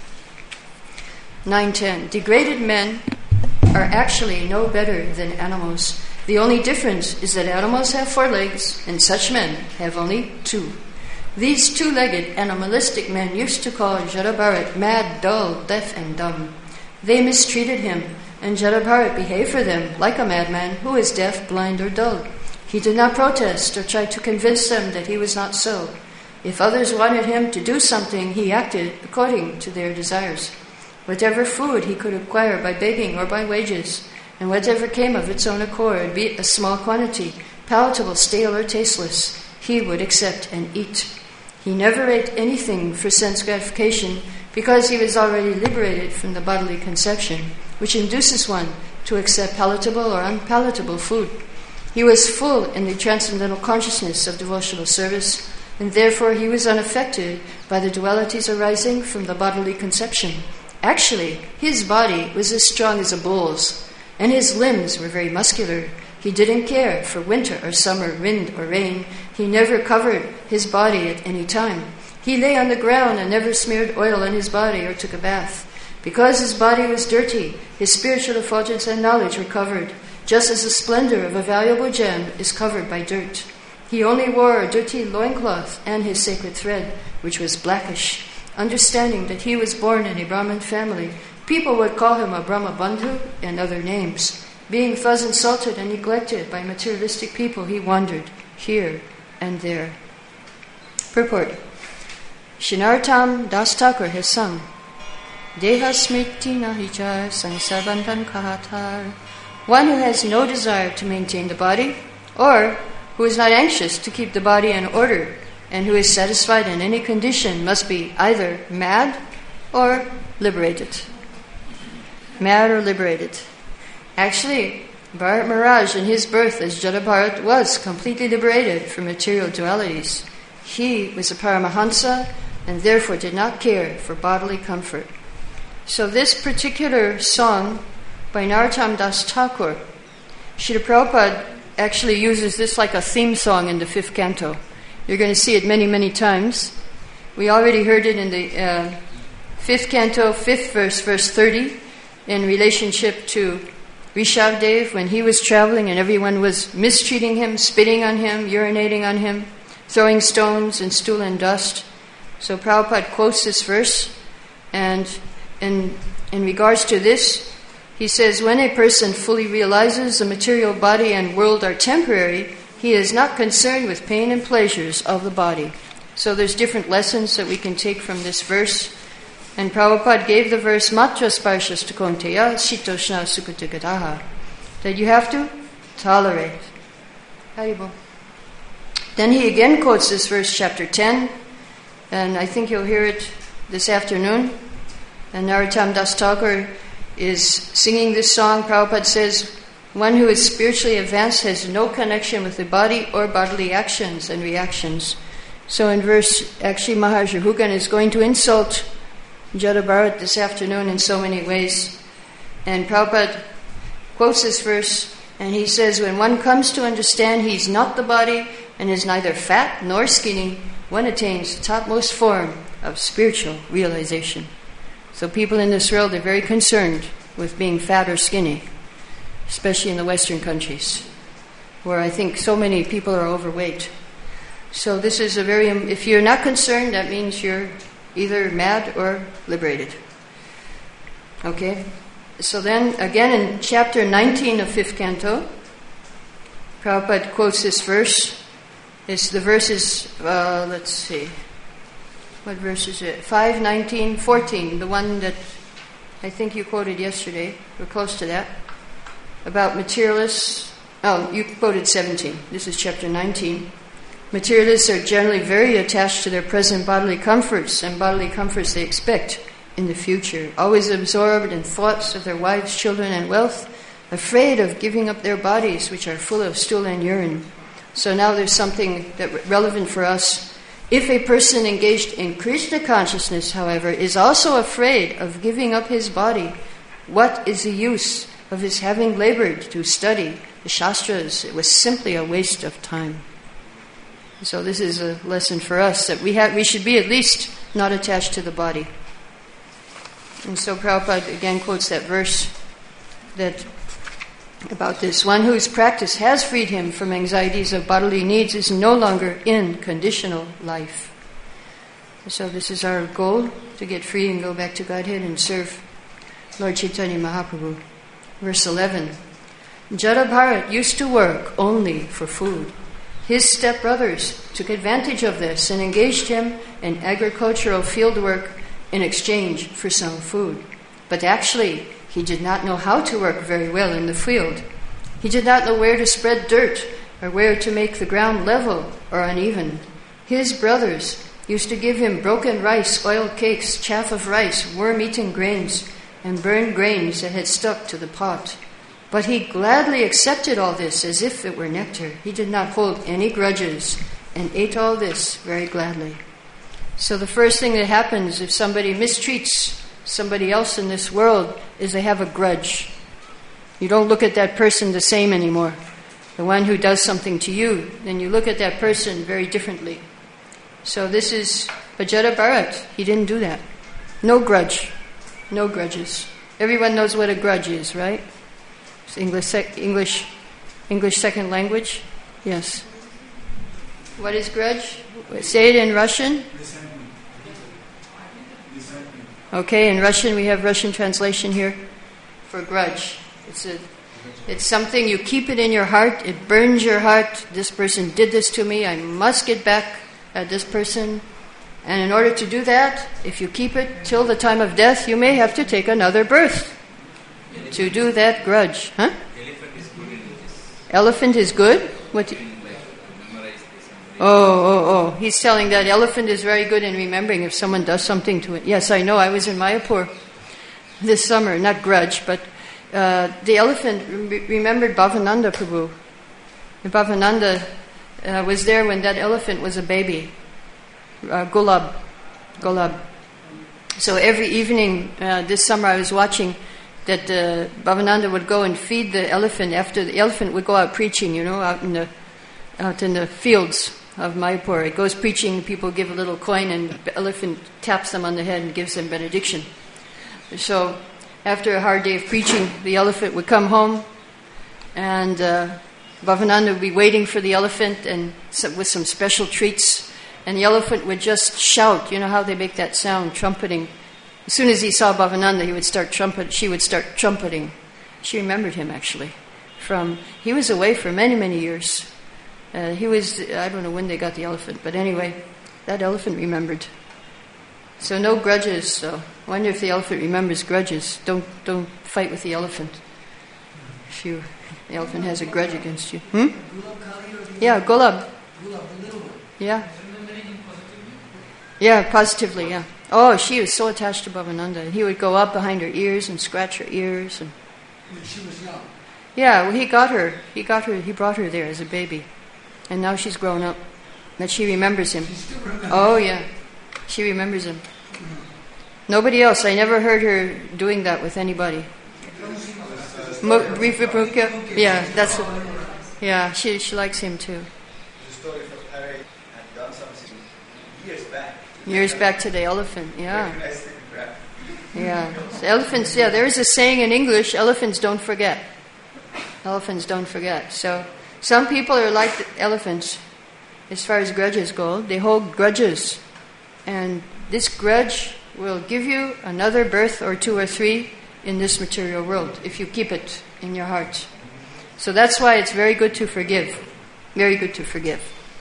nine ten. Degraded men are actually no better than animals. The only difference is that animals have four legs and such men have only two. These two-legged animalistic men used to call Jadabharat mad, dull, deaf, and dumb. They mistreated him, and Jadabharat behaved for them like a madman who is deaf, blind, or dull. He did not protest or try to convince them that he was not so. If others wanted him to do something, he acted according to their desires. Whatever food he could acquire by begging or by wages, and whatever came of its own accord, be it a small quantity, palatable, stale, or tasteless, he would accept and eat. He never ate anything for sense gratification because he was already liberated from the bodily conception, which induces one to accept palatable or unpalatable food. He was full in the transcendental consciousness of devotional service, and therefore he was unaffected by the dualities arising from the bodily conception. Actually, his body was as strong as a bull's, and his limbs were very muscular. He didn't care for winter or summer, wind or rain. He never covered his body at any time. He lay on the ground and never smeared oil on his body or took a bath. Because his body was dirty, his spiritual effulgence and knowledge were covered, just as the splendor of a valuable gem is covered by dirt. He only wore a dirty loincloth and his sacred thread, which was blackish. Understanding that he was born in a Brahmin family, people would call him a Brahma Bandhu and other names. Being thus insulted and neglected by materialistic people, he wandered here and there. Purport. Shinartam Das Thakur has sung, Deha smriti nahicha sansarbandhan kahatar. One who has no desire to maintain the body, or who is not anxious to keep the body in order, and who is satisfied in any condition, must be either mad or liberated. Mad or liberated. Actually, Bharat Maharaj in his birth as Jadabharat was completely liberated from material dualities. He was a Paramahansa and therefore did not care for bodily comfort. So this particular song by Narottam Das Thakur, Srila Prabhupada actually uses this like a theme song in the fifth canto. You're going to see it many, many times. We already heard it in the uh, fifth canto, fifth verse, verse thirty, in relationship to Rishabdev when he was traveling and everyone was mistreating him, spitting on him, urinating on him. throwing stones and stool and dust. So Prabhupada quotes this verse, and in, in regards to this, he says, when a person fully realizes the material body and world are temporary, he is not concerned with pain and pleasures of the body. So there's different lessons that we can take from this verse. And Prabhupada gave the verse, Matra sparshas tukonteya shitoshna sukutagataha, that you have to tolerate. Haribol. Then he again quotes this verse, chapter ten, and I think you'll hear it this afternoon. And Narottam Das Thakur is singing this song. Prabhupada says, one who is spiritually advanced has no connection with the body or bodily actions and reactions. So in verse, actually Maharaja Hugan is going to insult Jada Bharat this afternoon in so many ways. And Prabhupada quotes this verse, and he says, when one comes to understand he's not the body and is neither fat nor skinny, one attains the topmost form of spiritual realization. So people in this world are very concerned with being fat or skinny, especially in the Western countries, where I think so many people are overweight. So this is a very, if you're not concerned, that means you're either mad or liberated. Okay? So then, again in chapter nineteen of fifth canto, Prabhupada quotes this verse. It's the verses, uh, let's see, what verse is it? five, nineteen, fourteen, the one that I think you quoted yesterday. We're close to that. About materialists. Oh, you quoted seventeen. This is chapter nineteen. Materialists are generally very attached to their present bodily comforts and bodily comforts they expect in the future, always absorbed in thoughts of their wives, children, and wealth, afraid of giving up their bodies, which are full of stool and urine. So now there's something that relevant for us. If a person engaged in Krishna consciousness, however, is also afraid of giving up his body, what is the use of his having labored to study the Shastras? It was simply a waste of time. So this is a lesson for us, that we have, we should be at least not attached to the body. And so Prabhupada again quotes that verse that about this. One whose practice has freed him from anxieties of bodily needs is no longer in conditional life. So this is our goal, to get free and go back to Godhead and serve Lord Chaitanya Mahaprabhu. Verse eleven. Jada Bharat used to work only for food. His stepbrothers took advantage of this and engaged him in agricultural field work in exchange for some food. But actually, he did not know how to work very well in the field. He did not know where to spread dirt or where to make the ground level or uneven. His brothers used to give him broken rice, oiled cakes, chaff of rice, worm-eaten grains, and burned grains that had stuck to the pot. But he gladly accepted all this as if it were nectar. He did not hold any grudges and ate all this very gladly. So the first thing that happens if somebody mistreats somebody else in this world is they have a grudge. You don't look at that person the same anymore. The one who does something to you, then you look at that person very differently. So this is Bajada Bharat. He didn't do that. No grudge. No grudges. Everyone knows what a grudge is, right? It's English, sec- English, English second language? Yes. What is grudge? Say it in Russian. Okay, in Russian we have Russian translation here for grudge. It's a, it's something you keep it in your heart. It burns your heart. This person did this to me. I must get back at this person. And in order to do that, if you keep it till the time of death, you may have to take another birth to do that grudge. Huh? Elephant is good in this. Elephant is good? What? Do you, Oh, oh, oh. He's telling that elephant is very good in remembering if someone does something to it. Yes, I know. I was in Mayapur this summer, not grudge, but uh, the elephant re- remembered Bhavananda Prabhu. And Bhavananda uh, was there when that elephant was a baby. Uh, Gulab. Gulab. So every evening uh, this summer I was watching that uh, Bhavananda would go and feed the elephant after the elephant would go out preaching, you know, out in the out in the fields of Mayapur. It goes preaching, people give a little coin, and the elephant taps them on the head and gives them benediction. So after a hard day of preaching, the elephant would come home, and uh, Bhavananda would be waiting for the elephant and some, with some special treats, and the elephant would just shout. You know how they make that sound, trumpeting. As soon as he saw Bhavananda, he would start trumpet. She would start trumpeting. She remembered him actually. From he was away for many many years. Uh, he was I don't know when they got the elephant, but anyway, that elephant remembered. So no grudges. So I wonder if the elephant remembers grudges. Don't don't fight with the elephant. If you, the elephant has a grudge against you. Hmm? Yeah, Golab. Yeah. Yeah, positively, yeah. Oh, she was so attached to Bhavananda. He would go up behind her ears and scratch her ears. And When she was young. yeah, well, he got her. He got her. He brought her there as a baby, and now she's grown up. That she remembers him. She still remembers. Oh yeah, she remembers him. Nobody else. I never heard her doing that with anybody. Mo- Vipruka? Yeah, that's. A, yeah, she she likes him too. The story from Harry had done something years back. Years back to the elephant. Yeah. Recognized the crap. Yeah, so elephants, yeah, there is a saying in English, elephants don't forget. Elephants don't forget. So some people are like the elephants as far as grudges go. They hold grudges. And this grudge will give you another birth or two or three in this material world if you keep it in your heart. So that's why it's very good to forgive. Very good to forgive.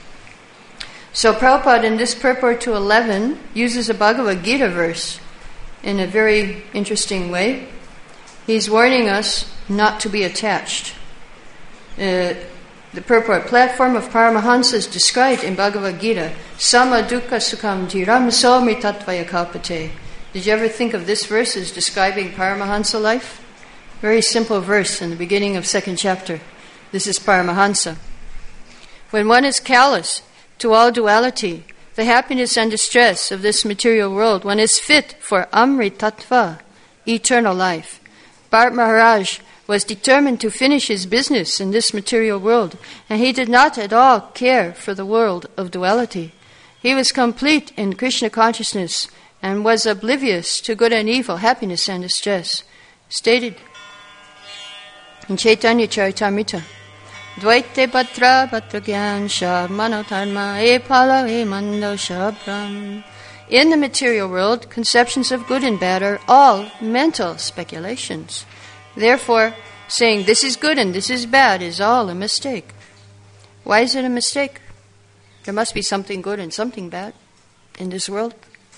So Prabhupada in this purport to eleven uses a Bhagavad Gita verse in a very interesting way. He's warning us not to be attached. Uh, the purport, platform of Paramahansa is described in Bhagavad Gita. Sama dukkha sukham dhiram somri tattvaya kalpate. Did you ever think of this verse as describing Paramahansa life? Very simple verse in the beginning of second chapter. This is Paramahansa. When one is callous to all duality, the happiness and distress of this material world, one is fit for Amritattva, eternal life. Bharat Maharaj was determined to finish his business in this material world, and he did not at all care for the world of duality. He was complete in Krishna consciousness and was oblivious to good and evil, happiness and distress. Stated in Chaitanya Charitamrita. Dvaite batra batra gyan shab manotarma e pala e mando shabram. In the material world, conceptions of good and bad are all mental speculations. Therefore, saying this is good and this is bad is all a mistake. Why is it a mistake? There must be something good and something bad in this world.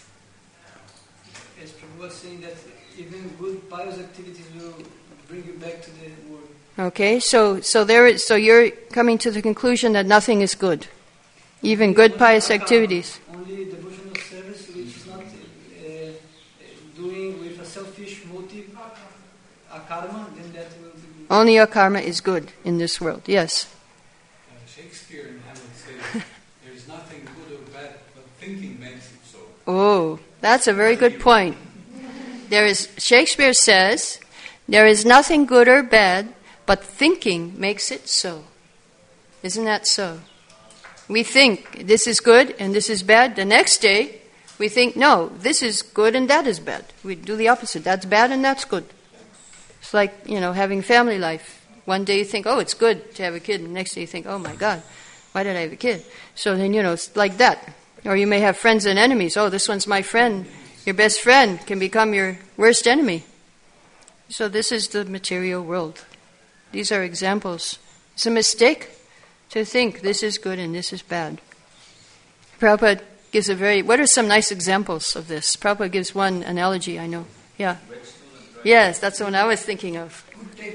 As Prabhu was saying that even good pious activities will bring you back to the world. Okay, so so there is, so you're coming to the conclusion that nothing is good, even good pious activities. Only devotional service which is not uh, doing with a selfish motive, a karma, then that will be good. Only your karma is good in this world. Yes. Uh, Shakespeare in Hamlet says, there is nothing good or bad, but thinking makes it so. Oh, that's a very good point. There is Shakespeare says, there is nothing good or bad, but thinking makes it so. Isn't that so? We think this is good and this is bad. The next day, we think, no, this is good and that is bad. We do the opposite. That's bad and that's good. It's like, you know, having family life. One day you think, oh, it's good to have a kid. And the next day you think, oh, my God, why did I have a kid? So then, you know, it's like that. Or you may have friends and enemies. Oh, this one's my friend. Your best friend can become your worst enemy. So this is the material world. These are examples. It's a mistake to think this is good and this is bad. Prabhupada gives a very... What are some nice examples of this? Prabhupada gives one analogy, I know. Yeah. Yes, that's the one I was thinking of.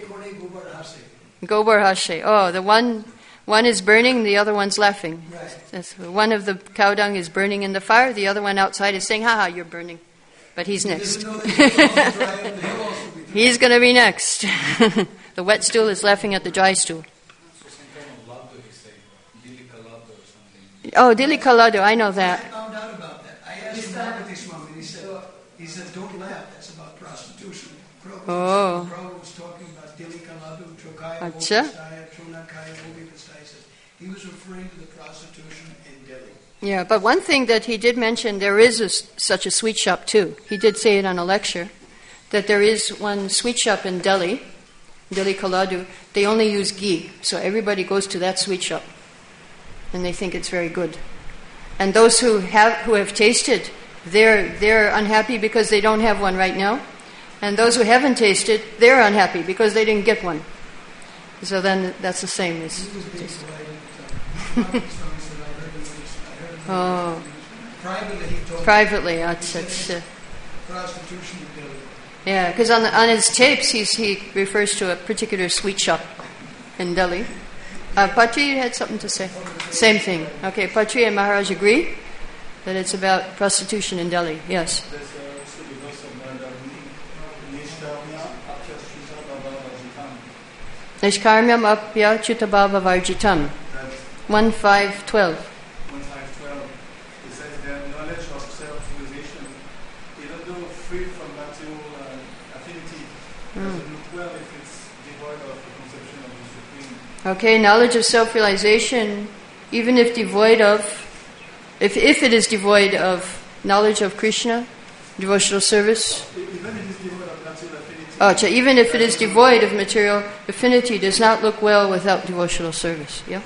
Gobar Hashe. Oh, the one one is burning, the other one's laughing. That's, one of the cow dung is burning in the fire, the other one outside is saying, ha ha, you're burning. But he's next. He's going to be next. The wet stool is laughing at the dry stool. Oh, Dilika Laddu, I know that. I found out about that. I asked Bhagavati Swami, and he said, he said, don't laugh, that's about prostitution. Prabhupada Oh. was talking about Dilika Laddu, Trokaya, Acha. Vopastaya, Tronakaya, Vopastaya. He was referring to the prostitution in Delhi. Yeah, but one thing that he did mention, there is a, such a sweet shop too. He did say it on a lecture, that there is one sweet shop in Delhi Delhi Kaladu, they only use ghee. So everybody goes to that sweet shop. And they think it's very good. And those who have who have tasted, they're they're unhappy because they don't have one right now. And those who haven't tasted, they're unhappy because they didn't get one. So then that's the same as oh. Privately, he told Privately, me. that's, that's uh, prostitution in Delhi. yeah, because on, on his tapes he's, he refers to a particular sweet shop in Delhi. Uh, Patri, you had something to say? Same thing. Okay, Patri and Maharaj agree that it's about prostitution in Delhi. Yes. Nishkarmyam apya chitabhava varjitam. one five twelve. one five twelve. It says that knowledge of self-realization, even though free from material uh, affinity, doesn't look well if it's devoid of the conception of the Supreme. Okay, knowledge of self-realization, even if devoid of, if if it is devoid of knowledge of Krishna, devotional service. Even if it's devoid of material affinity. Oh, so even if it is devoid of material affinity, does not look well without devotional service. Yeah.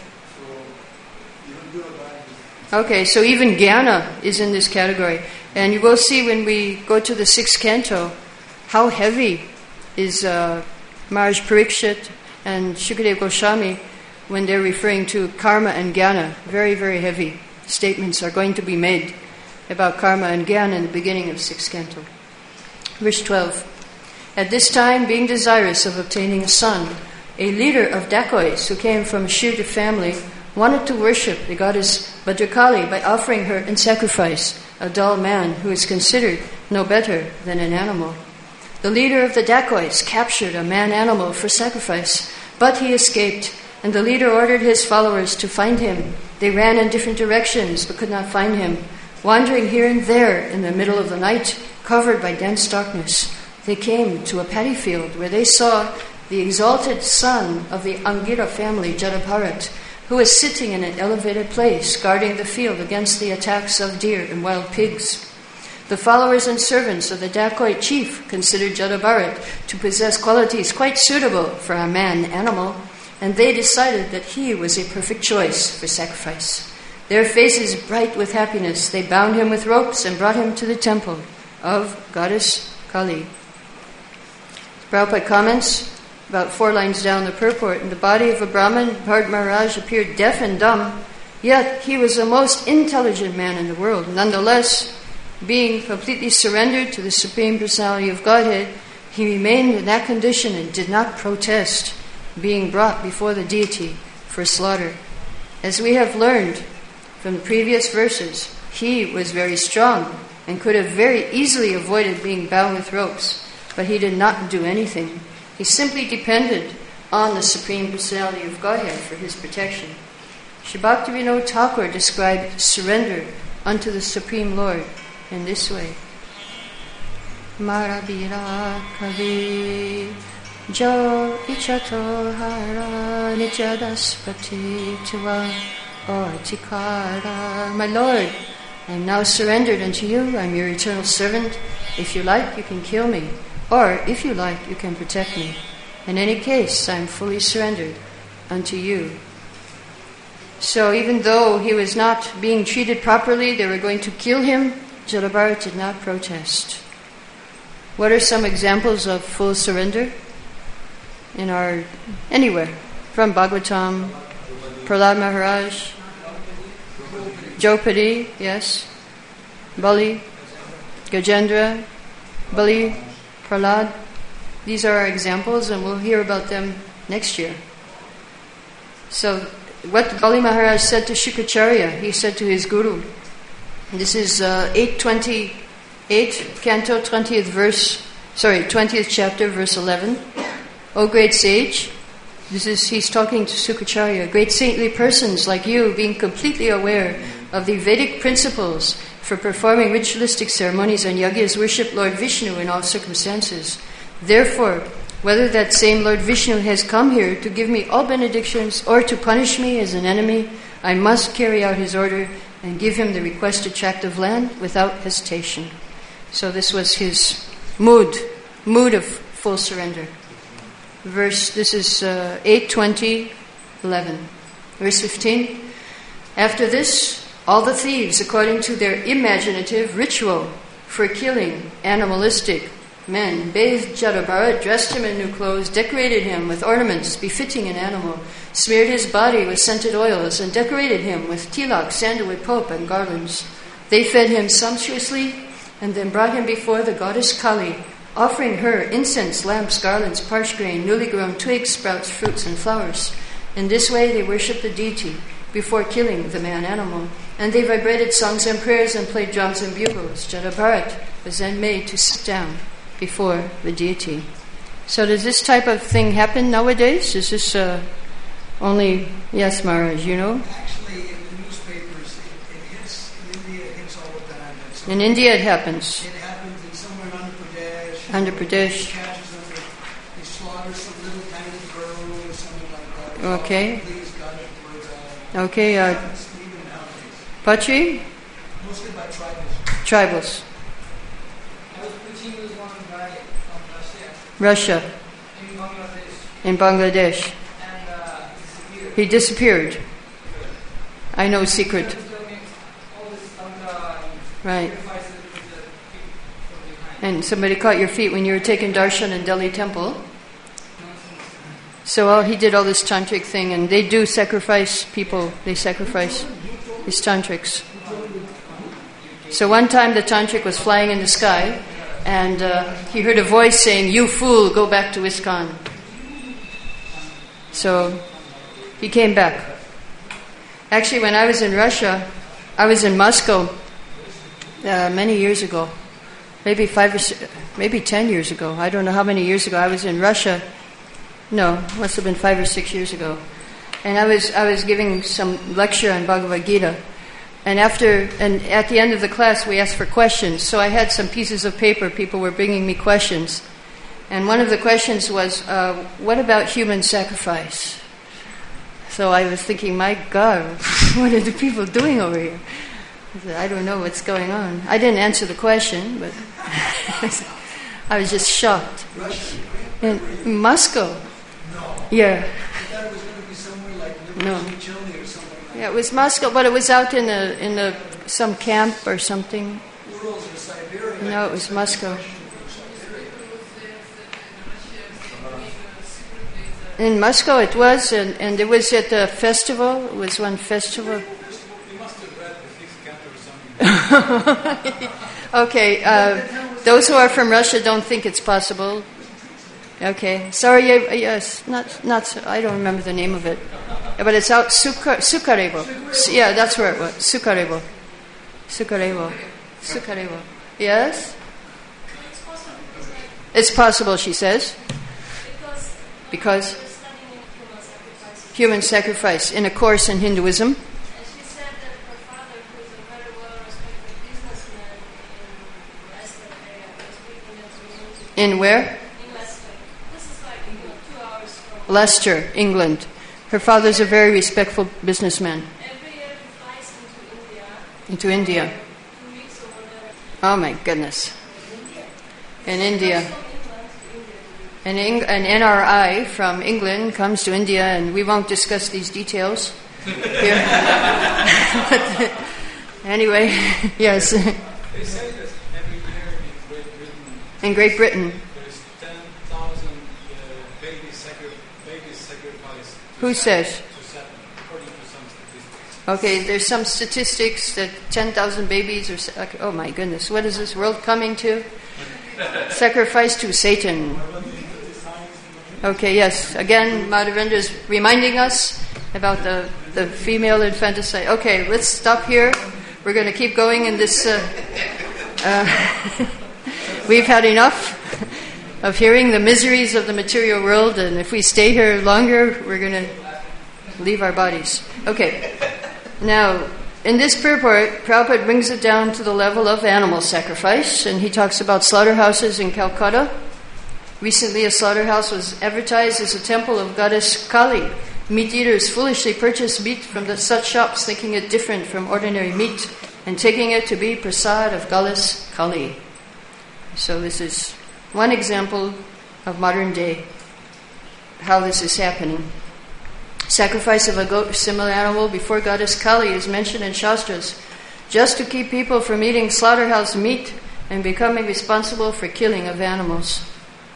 Okay, so even jnana is in this category. And you will see when we go to the sixth canto how heavy is uh, Maharaj Parikshit and Shukadeva Goswami when they're referring to karma and jnana. Very, very heavy statements are going to be made about karma and jnana in the beginning of sixth canto. Verse twelve. At this time, being desirous of obtaining a son, a leader of dacoits who came from a Shudra family wanted to worship the goddess Bhadrakali by offering her in sacrifice a dull man who is considered no better than an animal. The leader of the dacoits captured a man-animal for sacrifice, but he escaped, and the leader ordered his followers to find him. They ran in different directions but could not find him. Wandering here and there in the middle of the night, covered by dense darkness, they came to a paddy field where they saw the exalted son of the Angira family, Jadabharat, who was sitting in an elevated place, guarding the field against the attacks of deer and wild pigs. The followers and servants of the dacoit chief considered Jadabharat to possess qualities quite suitable for a man-animal, and they decided that he was a perfect choice for sacrifice. Their faces bright with happiness, they bound him with ropes and brought him to the temple of goddess Kali. Prabhupada comments, about four lines down the purport, in the body of a Brahmin, Bharat Maharaj appeared deaf and dumb, yet he was the most intelligent man in the world. Nonetheless, being completely surrendered to the Supreme Personality of Godhead, he remained in that condition and did not protest being brought before the deity for slaughter. As we have learned from the previous verses, he was very strong and could have very easily avoided being bound with ropes, but he did not do anything. He simply depended on the Supreme Personality of Godhead for his protection. Sri Bhaktivinoda Thakur described surrender unto the Supreme Lord in this way. Marabira kavi jo ichato hara nityadaspati tua otikara. My Lord, I am now surrendered unto you. I am your eternal servant. If you like, you can kill me. Or, if you like, you can protect me. In any case, I am fully surrendered unto you. So even though he was not being treated properly, they were going to kill him, Jadabharat did not protest. What are some examples of full surrender? In our, anywhere. From Bhagavatam, Prahlad Maharaj, Draupadi, yes, Bali, Gajendra, Bali, Prahlad. These are our examples, and we'll hear about them next year. So, what Bali Maharaj said to Shukracharya, he said to his guru. This is uh, eight twenty-eight, canto, twentieth verse, sorry, twentieth chapter, verse eleven. O great sage, this is, he's talking to Shukracharya, great saintly persons like you, being completely aware of the Vedic principles for performing ritualistic ceremonies and yagyas, worship Lord Vishnu in all circumstances. Therefore, whether that same Lord Vishnu has come here to give me all benedictions or to punish me as an enemy, I must carry out his order and give him the requested tract of land without hesitation. So this was his mood, mood of full surrender. verse, this is uh, eight twenty eleven. Verse fifteen. After this, all the thieves, according to their imaginative ritual for killing animalistic men, bathed Jadabharat, dressed him in new clothes, decorated him with ornaments befitting an animal, smeared his body with scented oils, and decorated him with tilak, sandalwood, pulp, and garlands. They fed him sumptuously, and then brought him before the goddess Kali, offering her incense, lamps, garlands, parched grain, newly grown twigs, sprouts, fruits, and flowers. In this way they worshipped the deity before killing the man-animal, and they vibrated songs and prayers and played drums and bugles. Jadabharat was then made to sit down before the deity. So does this type of thing happen nowadays? Is this uh, only... Yes, Maharaj, you know? Actually, in the newspapers, it, it hits, in India it hits all the time. That In India it happens. It happens in somewhere in Andhra Pradesh. Andhra Pradesh. They catches them, they, they slaughter some little tiny girl or something like that. Okay. Please, God, words out. Okay, It uh, happens even nowadays. Pachi? Mostly by tribals. Tribals. I was preaching with one guy from Russia. Russia in Bangladesh, In Bangladesh. and uh, disappeared. He disappeared. I know secret. He told me all this tantra and Right. sacrifices with the feet from behind. And somebody caught your feet when you were taking darshan in Delhi Temple. So all, he did all this tantric thing, and they do sacrifice people. They sacrifice these tantrics. So one time the tantric was flying in the sky, and uh, he heard a voice saying, "You fool, go back to ISKCON." So he came back. Actually, when I was in Russia, I was in Moscow uh, many years ago, maybe five or six, maybe ten years ago. I don't know how many years ago. I was in Russia. No, must have been five or six years ago. And I was I was giving some lecture on Bhagavad Gita. And after and at the end of the class, we asked for questions. So I had some pieces of paper. People were bringing me questions. And one of the questions was, uh, what about human sacrifice? So I was thinking, my God, what are the people doing over here? I said, I don't know what's going on. I didn't answer the question, but I was just shocked. Russia. In Moscow. No. Yeah. I thought it was going to be somewhere like No. Liverpool, Chile or something like Yeah, it was Moscow, but it was out in a in a some camp or something. that. Urals or Siberia. No, it was Moscow. In Moscow it was, and, and it was at a festival. It was one festival. You must have read the Fifth Canto or something. Okay, uh, those who are from Russia don't think it's possible. Okay, sorry, yeah, yes, not not. I don't remember the name of it, but it's out Sukar, Sukarevo. Yeah, that's where it was. Sukarevo, Sukarevo, Sukarevo. Yes, it's possible. She says because human sacrifice in a course in Hinduism. And she said that her father, who is a very well-respected businessman in Leicester area, was speaking at the music In where? in Leicester. This is like you know, two hours from Leicester, England. Her father's a very respectful businessman. every year he flies into India, Into India. two weeks or whatever. Oh my goodness. In India. From England to India. An, Eng- an N R I from England comes to India, and we won't discuss these details here. Anyway, yes. They say that every year in Great Britain In Great Britain. there's ten thousand uh, baby, sacri- baby sacrificed. Who says? To Saturn, according to some statistics. Okay, there's some statistics that ten thousand babies are... sa- Oh my goodness, what is this world coming to? Sacrifice to Satan. Okay, yes. Again, Madhavendra is reminding us about the, the female infanticide. Okay, let's stop here. We're going to keep going in this... Uh, uh, we've had enough of hearing the miseries of the material world, and if we stay here longer, we're going to leave our bodies. Okay. Now, in this purport, Prabhupada brings it down to the level of animal sacrifice, and he talks about slaughterhouses in Calcutta. Recently, a slaughterhouse was advertised as a temple of goddess Kali. Meat eaters foolishly purchase meat from the such shops, thinking it different from ordinary meat, and taking it to be prasad of goddess Kali. So this is one example of modern day how this is happening. Sacrifice of a goat or similar animal before goddess Kali is mentioned in Shastras just to keep people from eating slaughterhouse meat and becoming responsible for killing of animals.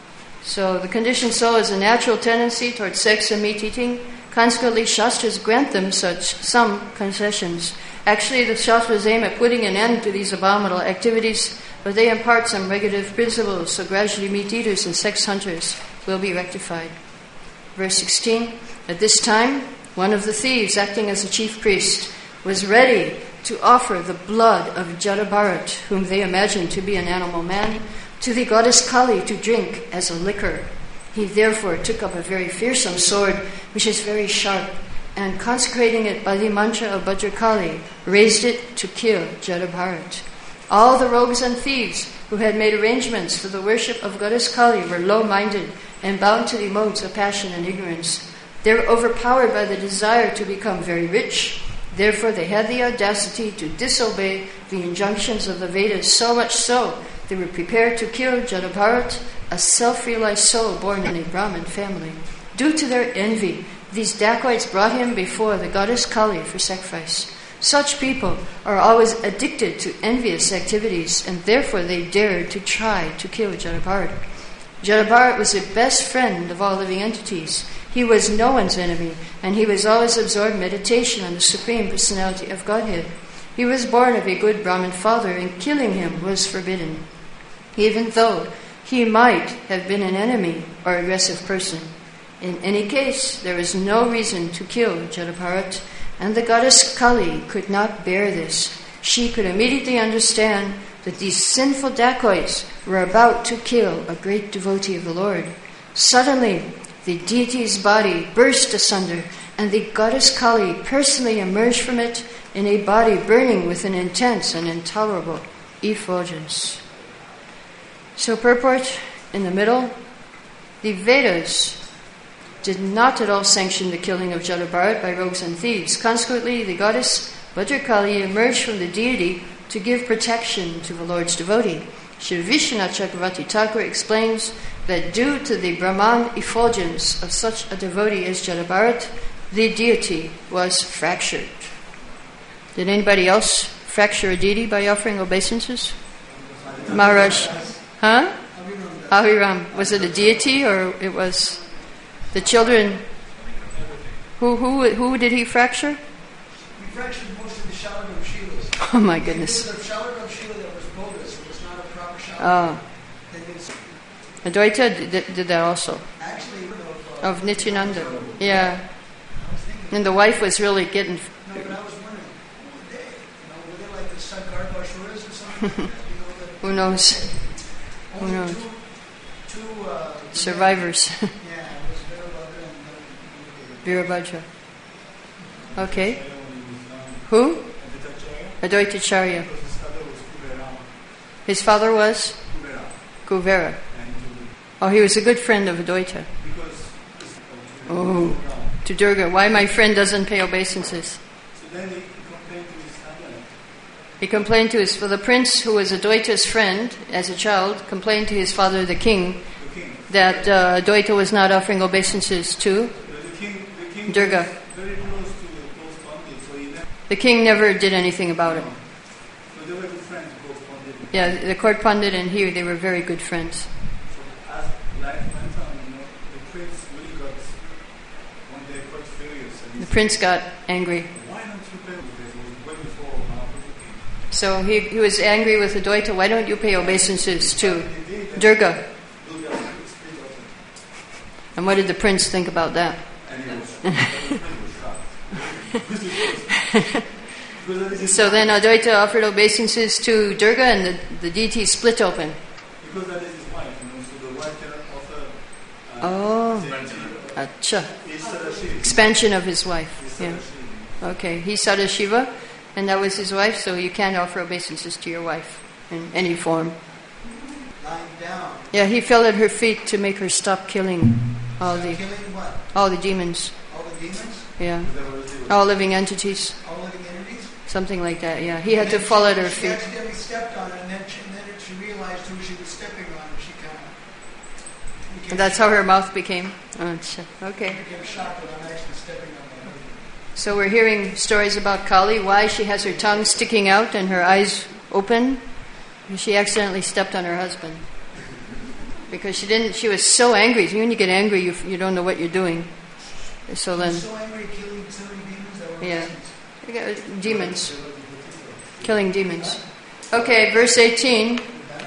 So the conditioned soul has a natural tendency towards sex and meat eating. Consequently, Shastras grant them such some concessions. Actually, the Shastras aim at putting an end to these abominable activities, but they impart some regulative principles, so gradually meat eaters and sex hunters will be rectified. Verse sixteen, at this time, one of the thieves, acting as a chief priest, was ready to offer the blood of Jadabharat, whom they imagined to be an animal man, to the goddess Kali to drink as a liquor. He therefore took up a very fearsome sword, which is very sharp, and consecrating it by the mantra of Bhadrakali, raised it to kill Jadabharat. All the rogues and thieves who had made arrangements for the worship of goddess Kali were low-minded and bound to the modes of passion and ignorance. They were overpowered by the desire to become very rich. Therefore they had the audacity to disobey the injunctions of the Vedas, so much so they were prepared to kill Jadabharat, a self-realized soul born in a Brahmin family. Due to their envy, these dacoits brought him before the goddess Kali for sacrifice. Such people are always addicted to envious activities, and therefore they dared to try to kill Jadabharat. Jadabharat was the best friend of all living entities. He was no one's enemy, and he was always absorbed in meditation on the Supreme Personality of Godhead. He was born of a good Brahmin father, and killing him was forbidden, even though he might have been an enemy or aggressive person. In any case, there was no reason to kill Jadabharat, and the goddess Kali could not bear this. She could immediately understand that these sinful dacoits were about to kill a great devotee of the Lord. Suddenly, the deity's body burst asunder, and the goddess Kali personally emerged from it in a body burning with an intense and intolerable effulgence. So purport in the middle, the Vedas did not at all sanction the killing of Jadabharat by rogues and thieves. Consequently, the goddess Bhadrakali emerged from the deity to give protection to the Lord's devotee. Shri Vishwanath Chakravarti Thakur explains that due to the Brahman effulgence of such a devotee as Jadabharat, the deity was fractured. Did anybody else fracture a deity by offering obeisances? Maharaj. Huh? Aviram. Was it a deity or it was the children? Who who who did he fracture? He fractured most of the Shalagam Shilas. Oh my goodness. It was a Shalagam Shila that was bogus. It was not a proper Shalagam. Oh. Advaita did, did that also. Actually, of Nityananda. Yeah. And the wife was really getting... No, but I was wondering, who were they? You know, were they like the Sankar Bashuras or something? You know, the, Who knows? Who only knows? Two, two uh, Survivors. Yeah, it was Virabhadra and Virabhadra. Okay. Who? Advaitacharya. His father was? Kuvera. Oh, he was a good friend of Advaita. Oh, to Durga. Why my friend doesn't pay obeisances? So then he complained to his family. He complained to his, for the prince who was Advaita's friend as a child, complained to his father, the king, The king. that uh, Advaita was not offering obeisances to But the king, the king Durga. was very close to those pandits, so he never, The king never did anything about it. so they were good friends, both pandits. Yeah, the court pandit and he, they were very good friends. So as life went on, you know, the prince really got one day quite furious. And he The said, prince got angry. why don't you pay this? It was way before Mahaprabhu came. So he, he was angry with Advaita. Why don't you pay obeisances to Durga? Durga split off. And what did the prince think about that? And he was, the prince was shocked. Because that is So then Advaita offered obeisances to Durga and the, the deity split open. Because that is his wife, you know, so the wife cannot offer. Uh, Oh. the- Acha. It's Sadashiva. Expansion of his wife. It's Yeah. Sadashiva. Okay. He's Sadashiva and that was his wife, so you can't offer obeisances to your wife in any form. lying down. Yeah, he fell at her feet to make her stop killing all the Killing what? all the demons. All the demons? Yeah. That was it. All living entities. All living entities? Something like that, yeah. He had to fall at her She feet. accidentally stepped on it, and then she, and then she realized who she was stepping on, and she kind of And that's how her mouth became. Oh, okay. I became shocked when I'm actually stepping on my husband. So we're hearing stories about Kali, why she has her tongue sticking out and her eyes open. She accidentally stepped on her husband. Because she didn't, she was so angry. When you get angry, you you don't know what you're doing. So then, so angry, killing, killing demons. That were yeah, demons, killing demons. Okay, verse eighteen.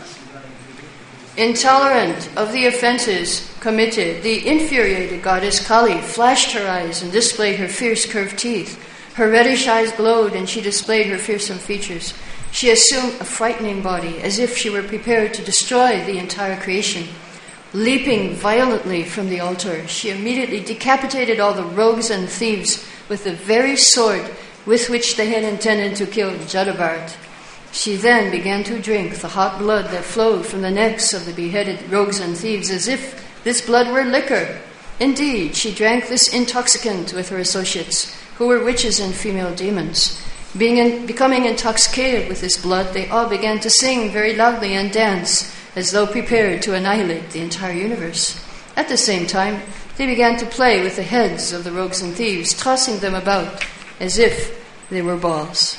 Intolerant of the offenses committed, the infuriated goddess Kali flashed her eyes and displayed her fierce curved teeth. Her reddish eyes glowed and she displayed her fearsome features. She assumed a frightening body, as if she were prepared to destroy the entire creation. Leaping violently from the altar, she immediately decapitated all the rogues and thieves with the very sword with which they had intended to kill Jadabharat. She then began to drink the hot blood that flowed from the necks of the beheaded rogues and thieves, as if this blood were liquor. Indeed, she drank this intoxicant with her associates, who were witches and female demons. Being in, becoming intoxicated with this blood, they all began to sing very loudly and dance, as though prepared to annihilate the entire universe. At the same time, they began to play with the heads of the rogues and thieves, tossing them about as if they were balls.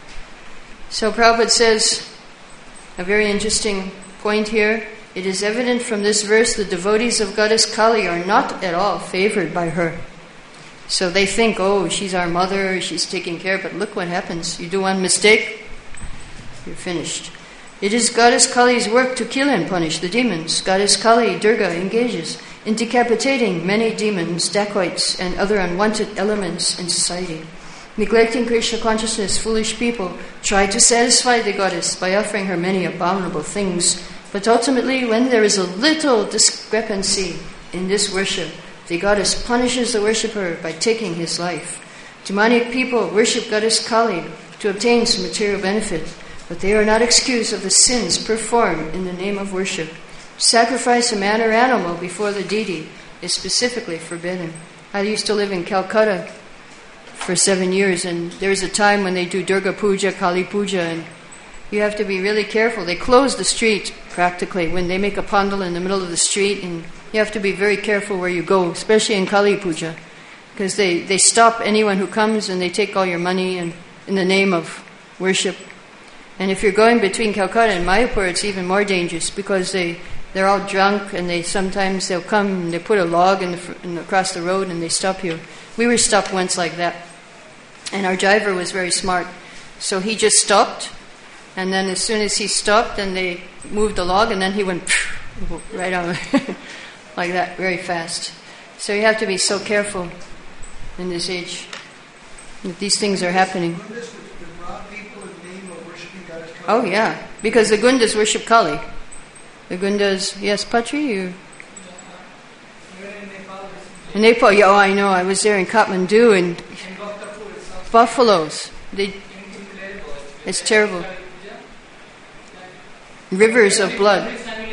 So Prabhupada says a very interesting point here. It is evident from this verse the devotees of Goddess Kali are not at all favored by her. So they think, oh, she's our mother, she's taking care, but look what happens. You do one mistake, you're finished. It is Goddess Kali's work to kill and punish the demons. Goddess Kali, Durga, engages in decapitating many demons, dacoits, and other unwanted elements in society. Neglecting Krishna consciousness, foolish people try to satisfy the goddess by offering her many abominable things. But ultimately, when there is a little discrepancy in this worship, the goddess punishes the worshipper by taking his life. Demonic people worship Goddess Kali to obtain some material benefit, but they are not excused of the sins performed in the name of worship. Sacrifice a man or animal before the deity is specifically forbidden. I used to live in Calcutta for seven years, and there's a time when they do Durga Puja, Kali Puja, and you have to be really careful. They close the street practically when they make a pandal in the middle of the street, and you have to be very careful where you go, especially in Kali Puja, because they, they stop anyone who comes and they take all your money and in the name of worship. And if you're going between Calcutta and Mayapur, it's even more dangerous because they, they're all drunk, and they sometimes they'll come and they put a log in the, in, across the road and they stop you. We were stopped once like that. And our driver was very smart. So he just stopped, and then as soon as he stopped, then they moved the log, and then he went right on like that, very fast. So you have to be so careful in this age that these things are happening. Oh yeah, because the Gundas worship Kali. The Gundas, yes, Patri, you... In Nepal, yeah, oh I know, I was there in Kathmandu, and buffaloes, they, it's terrible. Rivers of blood.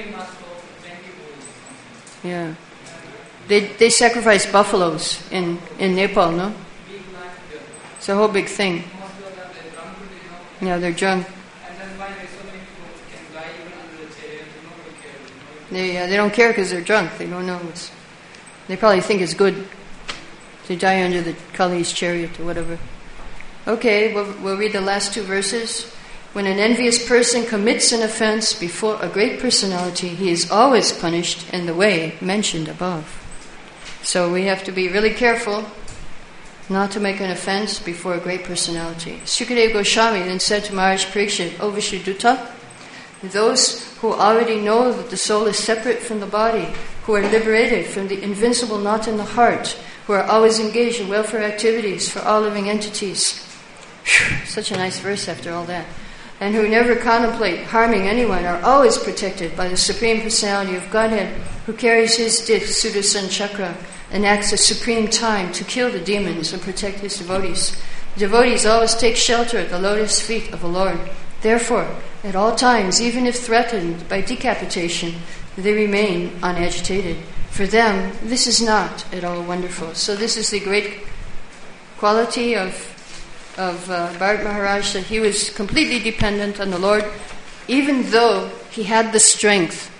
Yeah. They they sacrifice buffaloes in, in Nepal, no? It's a whole big thing. Yeah, they're drunk. They uh, they don't care because they're drunk. They don't know what's... They probably think it's good to die under the Kali's chariot or whatever. Okay, we'll, we'll read the last two verses. When an envious person commits an offense before a great personality, he is always punished in the way mentioned above. So we have to be really careful not to make an offense before a great personality. Sukadeva Goswami then said to Maharaj Parikshit, O Vishuddhutta, those who already know that the soul is separate from the body, who are liberated from the invincible knot in the heart, who are always engaged in welfare activities for all living entities. Whew, such a nice verse after all that. And who never contemplate harming anyone are always protected by the Supreme Personality of Godhead, who carries his disc, Sudarshan Chakra, and acts at supreme time to kill the demons and protect his devotees. Devotees always take shelter at the lotus feet of the Lord. Therefore, at all times, even if threatened by decapitation, they remain unagitated. For them, this is not at all wonderful. So this is the great quality of of uh, Bharat Maharaj, that he was completely dependent on the Lord, even though he had the strength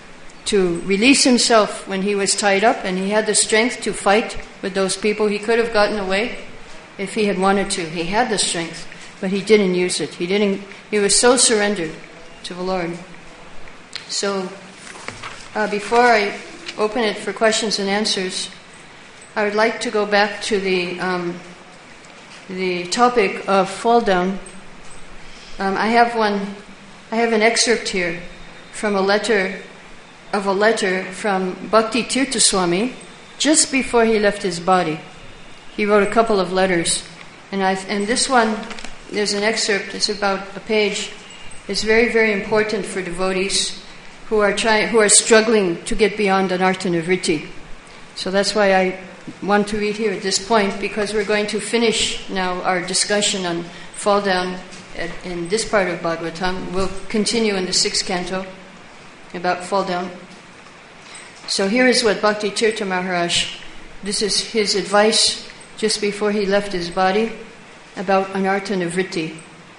to release himself when he was tied up, and he had the strength to fight with those people. He could have gotten away if he had wanted to. He had the strength, but he didn't use it. He didn't. He was so surrendered to the Lord. So, uh, before I open it for questions and answers, I would like to go back to the um, the topic of fall down. Um, I have one. I have an excerpt here from a letter of a letter from Bhakti Tirtha Swami just before he left his body. He wrote a couple of letters, and I and this one, there's an excerpt. It's about a page. It's very, very important for devotees who are trying, who are struggling to get beyond anartha nivritti. So that's why I want to read here at this point, because we're going to finish now our discussion on fall down at, in this part of Bhagavatam. We'll continue in the sixth canto about fall down. So here is what Bhakti Tirtha Maharaj, this is his advice just before he left his body about anartha nivritti.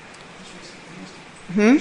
Hmm?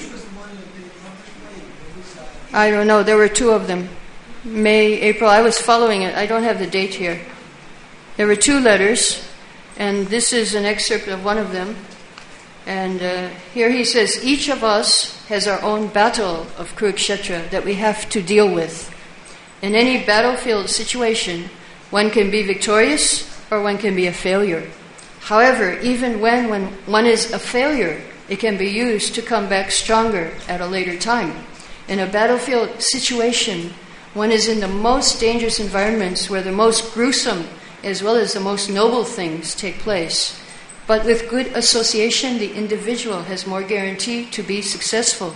I don't know. There were two of them. May, April. I was following it. I don't have the date here. There were two letters, and this is an excerpt of one of them. And uh, here he says, each of us has our own battle of Kurukshetra that we have to deal with. In any battlefield situation, one can be victorious or one can be a failure. However, even when, when one is a failure, it can be used to come back stronger at a later time. In a battlefield situation, one is in the most dangerous environments where the most gruesome as well as the most noble things take place. But with good association, the individual has more guarantee to be successful.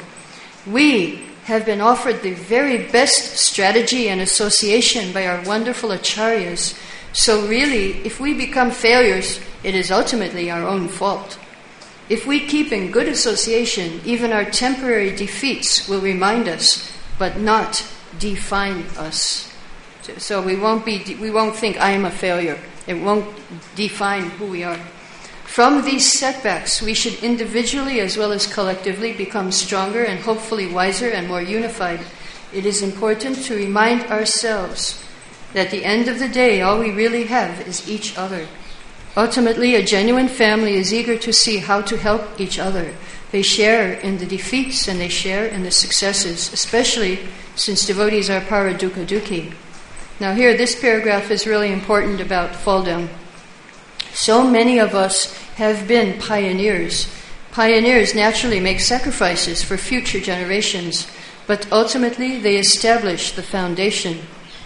We have been offered the very best strategy and association by our wonderful acharyas. So really, if we become failures, it is ultimately our own fault. If we keep in good association, even our temporary defeats will remind us, but not define us. So we won't be, we won't think I am a failure. It won't define who we are. From these setbacks, we should individually as well as collectively become stronger and hopefully wiser and more unified. It is important to remind ourselves that at the end of the day, all we really have is each other. Ultimately, a genuine family is eager to see how to help each other. They share in the defeats and they share in the successes, especially since devotees are paradukkha dukhi. Now here, this paragraph is really important about fall down. So many of us have been pioneers. Pioneers naturally make sacrifices for future generations, but ultimately they establish the foundation.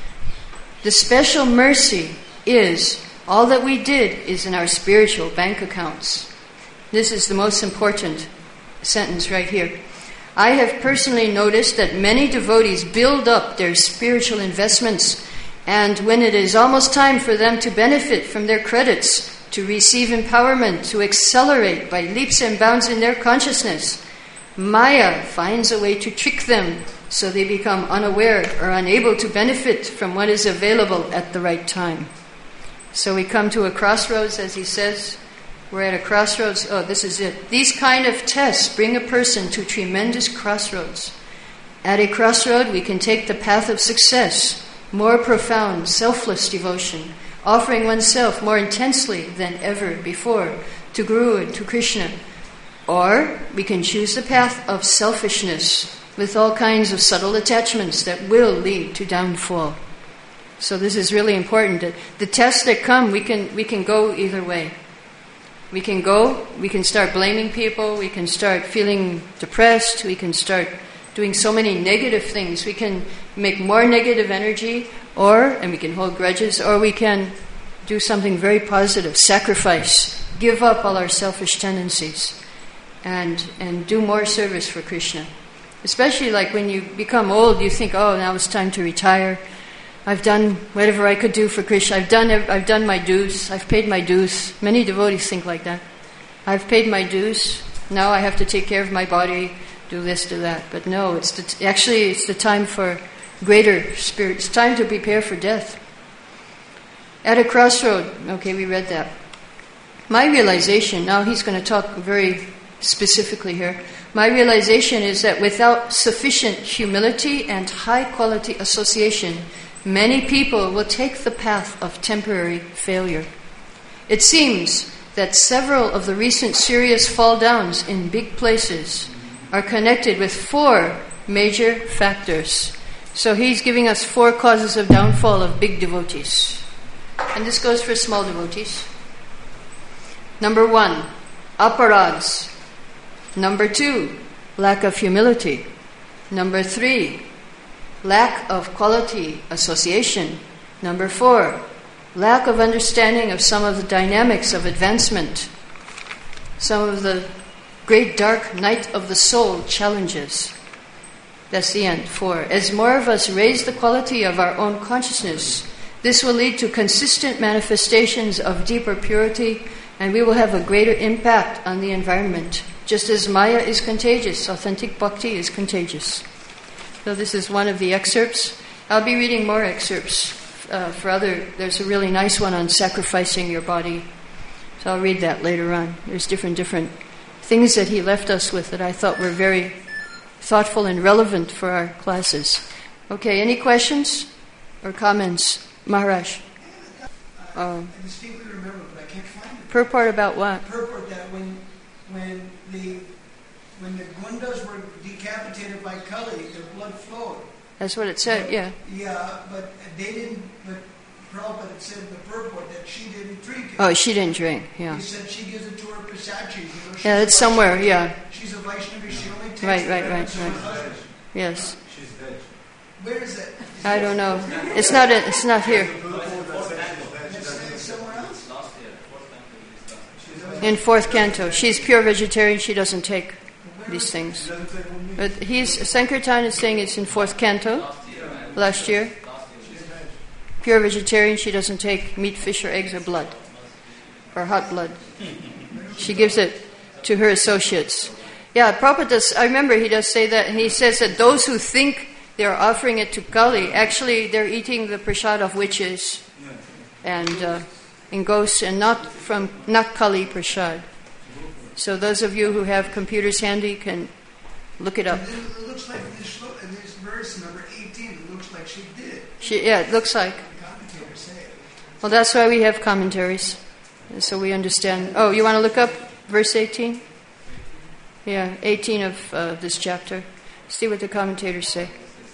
The special mercy is all that we did is in our spiritual bank accounts. This is the most important sentence right here. I have personally noticed that many devotees build up their spiritual investments, and when it is almost time for them to benefit from their credits, to receive empowerment, to accelerate by leaps and bounds in their consciousness, Maya finds a way to trick them so they become unaware or unable to benefit from what is available at the right time. So we come to a crossroads, as he says. We're at a crossroads. Oh, this is it. These kind of tests bring a person to tremendous crossroads. At a crossroad, we can take the path of success, more profound, selfless devotion, offering oneself more intensely than ever before to Guru and to Krishna. Or we can choose the path of selfishness with all kinds of subtle attachments that will lead to downfall. So this is really important. The tests that come, we can we can go either way. We can go, we can start blaming people, we can start feeling depressed, we can start doing so many negative things. We can make more negative energy, or, and we can hold grudges, or we can do something very positive, sacrifice, give up all our selfish tendencies, and and do more service for Krishna. Especially like when you become old, you think, oh, now it's time to retire. I've done whatever I could do for Krishna. I've done I've done my dues. I've paid my dues. Many devotees think like that. I've paid my dues. Now I have to take care of my body, do this, do that. But no, it's the t- actually it's the time for greater spirit. It's time to prepare for death. At a crossroad. Okay, we read that. My realization, now he's going to talk very specifically here. My realization is that without sufficient humility and high-quality association, many people will take the path of temporary failure. It seems that several of the recent serious fall-downs in big places are connected with four major factors. So he's giving us four causes of downfall of big devotees. And this goes for small devotees. Number one, aparads. Number two, lack of humility. Number three, lack of quality association. Number four, lack of understanding of some of the dynamics of advancement, some of the great dark night of the soul challenges. That's the end. Four. As more of us raise the quality of our own consciousness, this will lead to consistent manifestations of deeper purity, and we will have a greater impact on the environment. Just as Maya is contagious, authentic bhakti is contagious. So this is one of the excerpts. I'll be reading more excerpts uh, for other. There's a really nice one on sacrificing your body. So I'll read that later on. There's different different things that he left us with that I thought were very thoughtful and relevant for our classes. Okay, any questions or comments? Maharaj? Uh, I distinctly remember, but I can't find it. Purport about what? Purport that when when the when the Gundas were decapitated by Kali, their blood flowed. That's what it said, yeah. Yeah, but they didn't. But Prabhupada had said in the purport that she didn't drink it. Oh, she didn't drink, yeah. He said she gives it to her Pisachis. You know, yeah, it's somewhere, Vaishnavi. yeah. She's a Vaishnavi. She only takes Right, it right, and right, it's her right. husband. Yes. She's veg. Where is that? Is I it- don't know. It's not. A, it's not here. It's somewhere else. In fourth canto, she's pure vegetarian. She doesn't take these things. But he's Sankirtan is saying it's in fourth canto. Last year, pure vegetarian. She doesn't take meat, fish, or eggs, or blood, or hot blood. She gives it to her associates. Yeah, Prabhupada does. I remember he does say that, and he says that those who think they are offering it to Kali, actually they're eating the prasad of witches and uh, and ghosts, and not from not Kali prasad. So those of you who have computers handy can look it up. And then it looks like in this, lo- in this verse number eighteen, it looks like she did. She, yeah, it looks like. The commentators say it. Well, that's why we have commentaries, so we understand. Oh, you want to look up verse eighteen? Yeah, eighteen of uh, this chapter. See what the commentators say.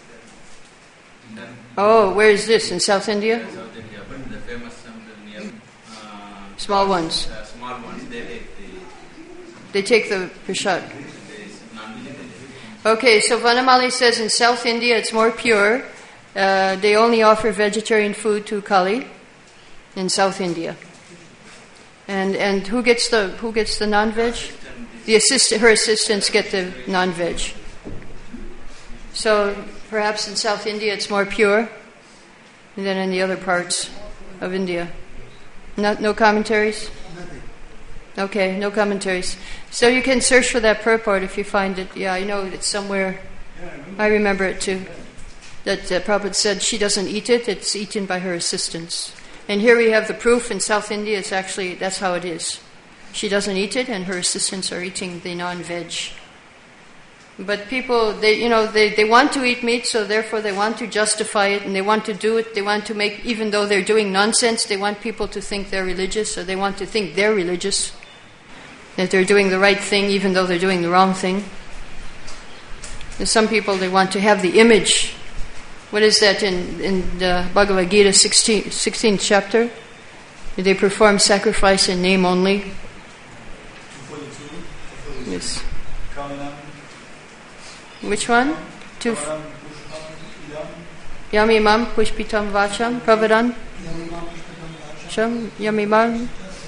Oh, where is this? In South India? South India, but the famous temple near uh, Small ones. uh, small ones, they take the They take the prasad. they non-vegetarian. Okay, so Vanamali says in South India it's more pure. Uh, they only offer vegetarian food to Kali in South India. And and who gets the who gets the non-veg? The assistant, her assistants get the non-veg. So perhaps in South India it's more pure than in the other parts of India. No, no commentaries? Okay, no commentaries. So you can search for that purport if you find it. Yeah, I know it's somewhere. I remember it too. That uh, Prabhupada said she doesn't eat it, it's eaten by her assistants. And here we have the proof in South India, it's actually, that's how it is. She doesn't eat it and her assistants are eating the non-veg. But people, they, you know, they, they want to eat meat, so therefore they want to justify it and they want to do it. They want to make, even though they're doing nonsense, they want people to think they're religious, or they want to think they're religious, that they're doing the right thing even though they're doing the wrong thing. There's some people, they want to have the image. What is that in, in the Bhagavad Gita sixteenth, sixteenth chapter? They perform sacrifice in name only. Yes. Which one? Two. Yamimam pushpitam vacham pravadan. Sham yamimam.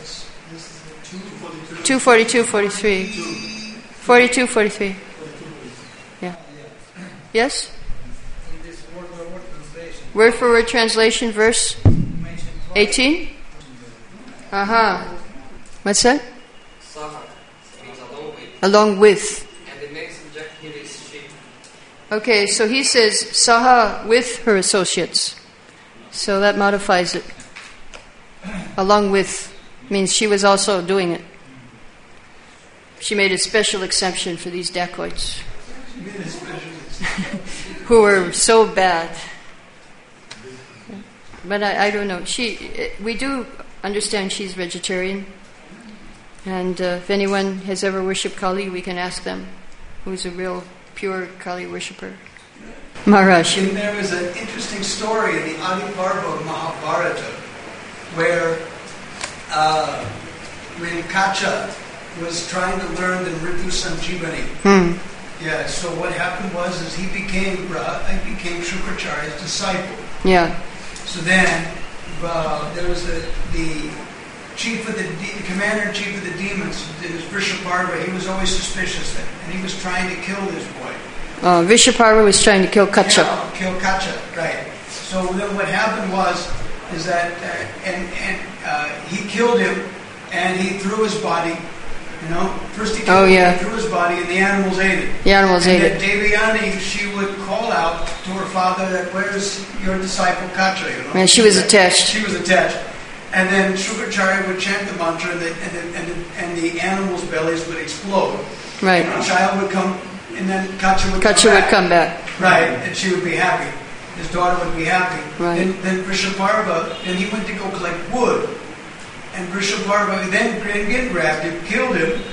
two forty-two, forty-three. forty-two, forty-three. Yeah. Yes? In this word for word translation, Word for word translation, verse mentioned eighteen? Uh-huh. What's that? Saha means along with, Along with. and the next subjective is she. Okay, so he says Saha with her associates. So that modifies it. Along with means she was also doing it. she made a special exception for these dacoits She made a special exception. who were so bad. But I, I don't know. She, we do understand she's vegetarian, and uh, if anyone has ever worshipped Kali, we can ask them, who's a real pure Kali worshipper. Maharaj. And there was an interesting story in the Adi Parva of Mahabharata where uh, when Kacha was trying to learn the Ritu Sanjeevani. Hmm. Yeah, so what happened was is he became uh, he became Shukracharya's disciple. Yeah. So then uh, there was the, the chief of the, de- the commander-in-chief of the demons, it was Vrishaparva. He was always suspicious that, and he was trying to kill this boy. Uh, Vishaparva was trying to kill Kacha. Yeah, kill Kacha, right. So then what happened was, is that, uh, and, and uh, he killed him, and he threw his body, you know, first he killed Oh, him, yeah. he threw his body, and the animals ate it. The animals and ate that it. Devyani, she would call out to her father that, where's your disciple Kacha, you know. And she was attached. She was attached. And then Shukracharya would chant the mantra, and the, and the, and the, and the animals' bellies would explode. Right. And the child would come, and then Kacha would Kacha come would back. come back. Right, and she would be happy. His daughter would be happy. Right. Then, then Vrishaparva, then he went to go collect wood. And Vrishaparva then again grabbed him, killed him,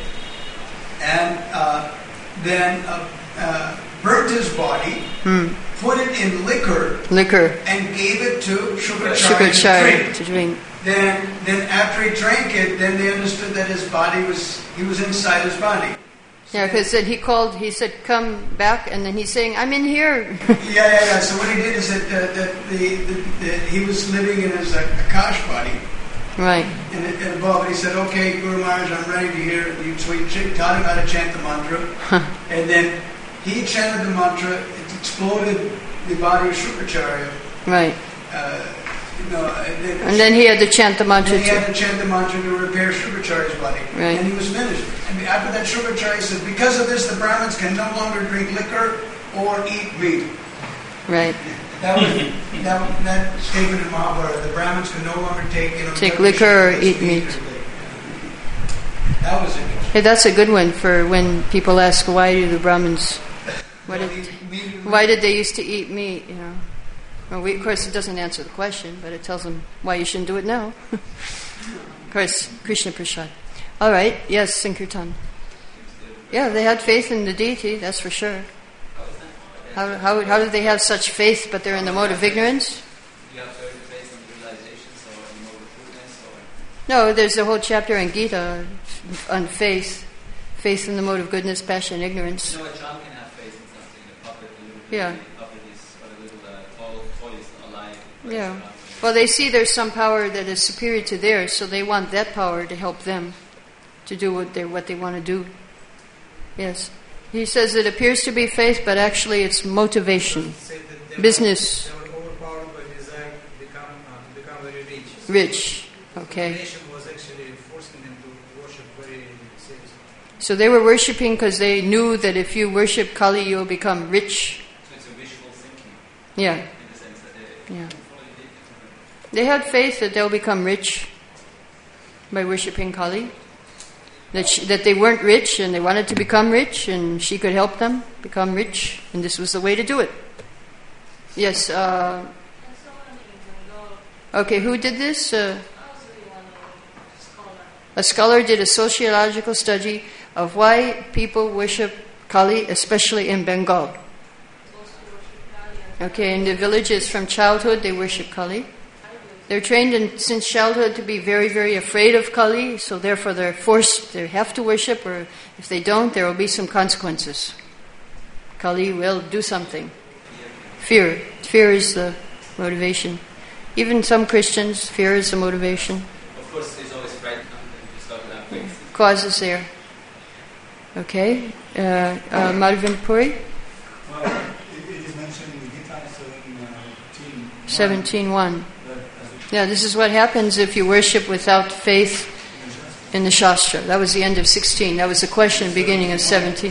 and uh, then uh, uh, burnt his body, Hmm. put it in liquor, Liquor. and gave it to Shukracharya Shukracharya to drink. to drink. Then, then after he drank it, then they understood that his body was, he was inside his body. Yeah, because then he called, he said, come back, and then he's saying, I'm in here. Yeah, yeah, yeah. So what he did is that, uh, that the, the, the, he was living in his uh, Akash body, Right. and, and above it he said, okay, Guru Maharaj, I'm ready to hear you. So he ch- taught him how to chant the mantra, and then he chanted the mantra, it exploded the body of Shukracharya. Right. Uh, you know, and, then, And then he had to chant the mantra then he had too. to chant the mantra to repair Shukracharya's body. Right. And he was finished. And after that, Shukracharya said, because of this, the Brahmins can no longer drink liquor or eat meat. Right. That was that, that statement in Mahabharata. The Brahmins can no longer take, you know, Take liquor or eat meat. That was interesting. Hey, that's a good one for when people ask, why do the Brahmins, why did, why did they used to eat meat, you know? Well, we, of course, it doesn't answer the question, but it tells them why you shouldn't do it now. Of course, Krishna Prasad. All right, yes, Sankirtan. Yeah, they had faith in the deity, that's for sure. How, how, how did they have such faith, but they're in the mode of ignorance? You have certain faith and realizations or in mode of goodness or... No, there's a whole chapter in Gita on faith. Faith in the mode of goodness, passion, ignorance. You know, a child can have faith in something, a puppet, a little Yeah. baby, a puppet is, or a little uh, toy, toy is alive. Yeah. Well, they see there's some power that is superior to theirs, so they want that power to help them to do what they what they want to do. Yes. He says it appears to be faith, but actually it's motivation. Say that they Business. Were, they were overpowered by desire to become, uh, to become very rich. So Rich. The Okay. nation was actually forcing them to worship very seriously. So they were worshipping because they knew that if you worship Kali, you'll become rich. So it's a visual thinking Yeah. in the sense that they... Yeah. They had faith that they'll become rich by worshipping Kali. That she, that they weren't rich and they wanted to become rich, and she could help them become rich, and this was the way to do it. Yes. Uh, okay, who did this? Uh, a scholar did a sociological study of why people worship Kali, especially in Bengal. Okay, in the villages from childhood they worship Kali. They're trained in, since childhood to be very, very afraid of Kali, so therefore they're forced, they have to worship, or if they don't, there will be some consequences. Kali will do something. Fear. Fear is the motivation. Even some Christians, fear is the motivation. Of course, there's always pride, and you start to have faith. Cause is there. Okay. Uh, uh, Madhavendra Puri? Well, it, it is mentioned in Gita seventeen. seventeen one. Yeah, this is what happens if you worship without faith in the Shastra. That was the end of sixteen. That was the question beginning of seventeen.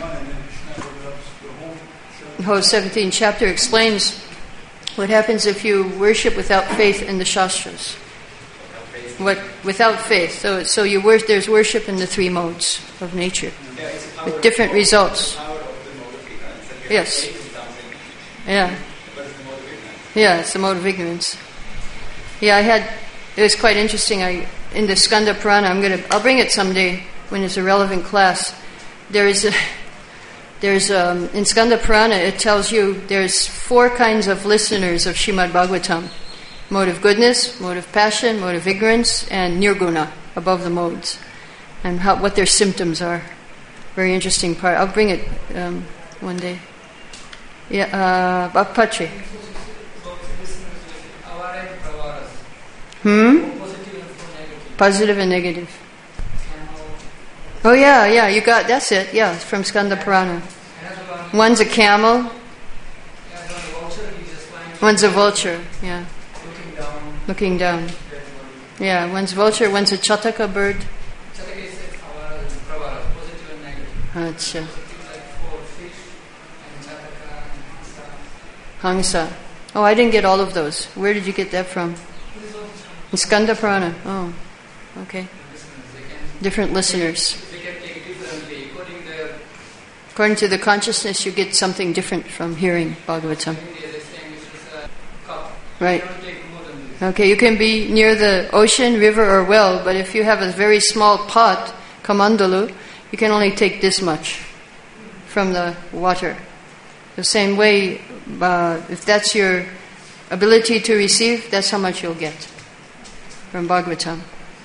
The whole seventeenth chapter explains what happens if you worship without faith in the Shastras. what without faith. So so you wor- there's worship in the three modes of nature Yeah, it's a power with different results. power of the mode of ignorance. And you Yes. have faith is down in- Yeah. but it's the mode of ignorance. Yeah, it's the mode of ignorance. Yeah, I had. It was quite interesting. I in the Skanda Purana. I'm gonna. I'll bring it someday when it's a relevant class. There is a. There's um, in Skanda Purana. It tells you there's four kinds of listeners of Srimad Bhagavatam: mode of goodness, mode of passion, mode of ignorance, and nirguna, above the modes, and how, what their symptoms are. Very interesting part. I'll bring it um, one day. Yeah, uh, Bhakpatri. Hmm? Positive and negative. Oh yeah, yeah, you got, that's it, yeah, from Skanda Purana. One's a camel. One's a vulture, yeah. Looking down. Yeah, one's vulture, one's a chataka bird. Achha. Hangsa. Oh, I didn't get all of those. Where did you get that from? In Skanda Purana. Oh, okay. Different listeners. According to the consciousness, you get something different from hearing Bhagavatam. Right. Okay, you can be near the ocean, river, or well, but if you have a very small pot, kamandalu, you can only take this much from the water. The same way, uh, if that's your ability to receive, that's how much you'll get from Bhagavatam.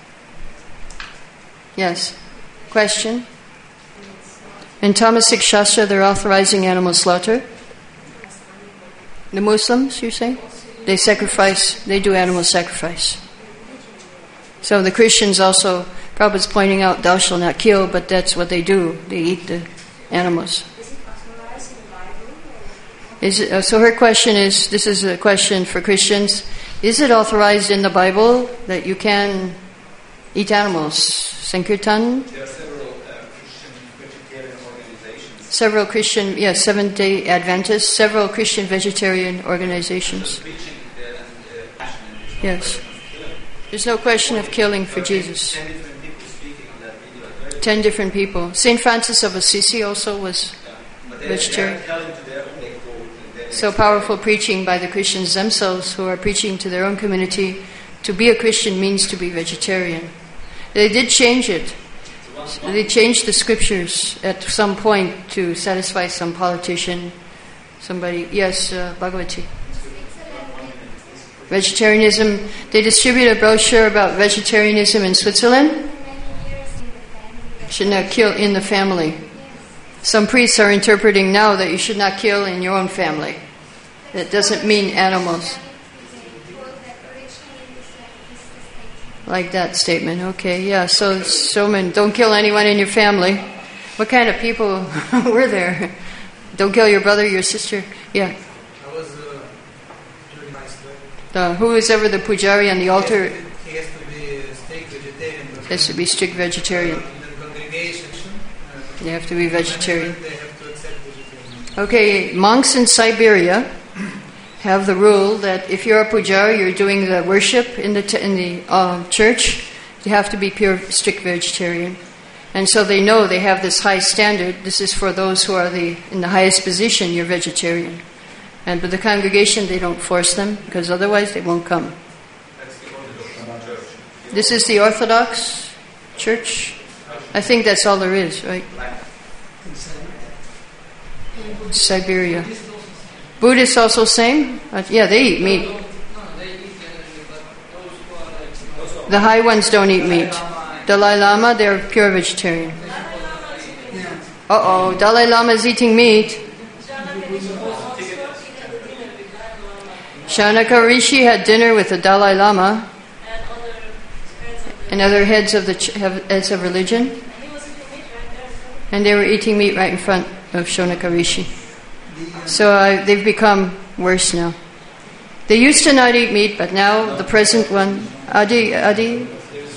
Yes? Question? In Tamasic Shastra, they're authorizing animal slaughter. The Muslims, you say? They sacrifice, they do animal sacrifice. So the Christians also, Prabhupada's pointing out, thou shalt not kill, but that's what they do. They eat the animals. Is it, uh, so her question is, this is a question for Christians, is it authorized in the Bible that you can eat animals? Sankirtan? There are several uh, Christian vegetarian organizations. Several Christian, yeah, Seventh-day Adventists, several Christian vegetarian organizations. Preaching there and uh, passion and Yes. There's no question of killing for Jesus. Ten different people speaking on that video. Very Ten different people. Saint Francis of Assisi also was yeah. But they, vegetarian. they are telling to their own they quote and then So powerful preaching by the Christians themselves who are preaching to their own community. To be a Christian means to be vegetarian. They did change it. They changed the scriptures at some point to satisfy some politician, somebody. Yes, uh, Bhagavati. Vegetarianism. They distribute a brochure about vegetarianism in Switzerland. Should not kill in the family. Some priests are interpreting now that you should not kill in your own family. That doesn't mean animals. Like that statement. Okay, yeah. So, so many. Don't kill anyone in your family. What kind of people were there? Don't kill your brother, your sister. Yeah. I was uh, during my study. The, who is ever the pujari on the altar He has to be a strict vegetarian. but has to be strict vegetarian. In the congregation, uh, They have to be vegetarian. they have to accept vegetarianism. Okay, monks in Siberia have the rule that if you're a pujari, you're doing the worship in the t- in the uh, church, you have to be pure, strict vegetarian. And so they know they have this high standard. This is for those who are the in the highest position. You're vegetarian, and but the congregation they don't force them because otherwise they won't come. This is the Orthodox Church. I think that's all there is, right? Siberia. Buddhists also same? Uh, yeah, they eat meat. The high ones don't eat meat. Dalai Lama, they're pure vegetarian. Uh-oh, Dalai Lama is eating meat. Shaunaka Rishi had dinner with the Dalai Lama and other heads of the ch- heads of religion, and they were eating meat right in front of Shaunaka Rishi. So uh, they've become worse now. They used to not eat meat, but now the present one, Adi, Adi.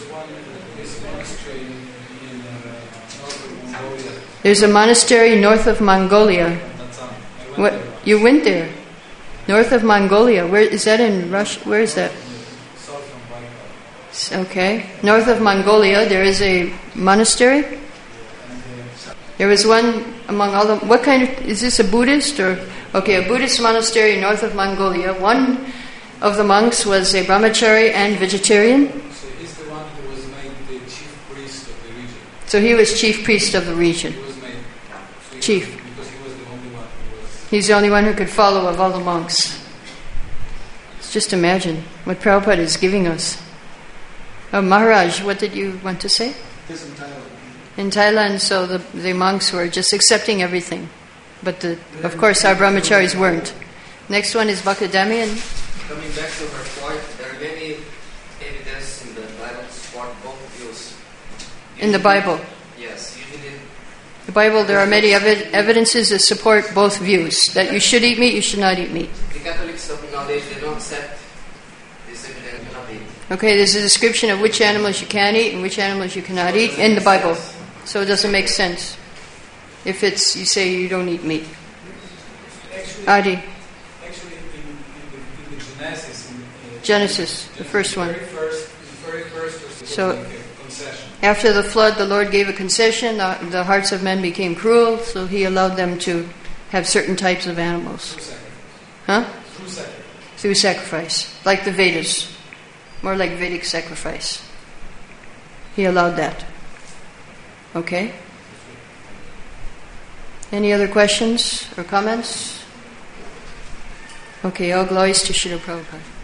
There's a monastery north of Mongolia. What? You went there? North of Mongolia. Where is that in Russia? Where is that? Okay. North of Mongolia, there is a monastery. There was one among all the. What kind of is this? A Buddhist or okay? A Buddhist monastery north of Mongolia. One of the monks was a brahmachari and vegetarian. So he's the one who was made the chief priest of the region. So he was chief priest of the region. He was made so he chief. Was, because he was the only one who was. He's the only one who could follow of all the monks. Just imagine what Prabhupada is giving us. Oh, Maharaj, what did you want to say? Yes, in Thailand. In Thailand, so the, the monks were just accepting everything. But the, of course our brahmacharis weren't. Next one is Bhakadamian. Coming back to her point, there are many evidence in the Bible to support both views. In the Bible? Yes. Usually the Bible, there are many evi- evidences that support both views. That you should eat meat, you should not eat meat. the Catholics of nowadays, they don't accept this evidence cannot eat. Okay, there's a description of which animals you can eat and which animals you cannot eat in the Bible. So it doesn't make sense if it's you say you don't eat meat. Actually, Adi. actually in, in, the, in the Genesis, in, uh, Genesis, the first one. The very first, the very first was So- like a concession. After the flood, the Lord gave a concession. The, the hearts of men became cruel, so He allowed them to have certain types of animals. Through sacrifice. Huh? Through sacrifice. Through sacrifice. Like the Vedas. More like Vedic sacrifice. He allowed that. Okay? Any other questions or comments? Okay, all glories to Srila Prabhupada.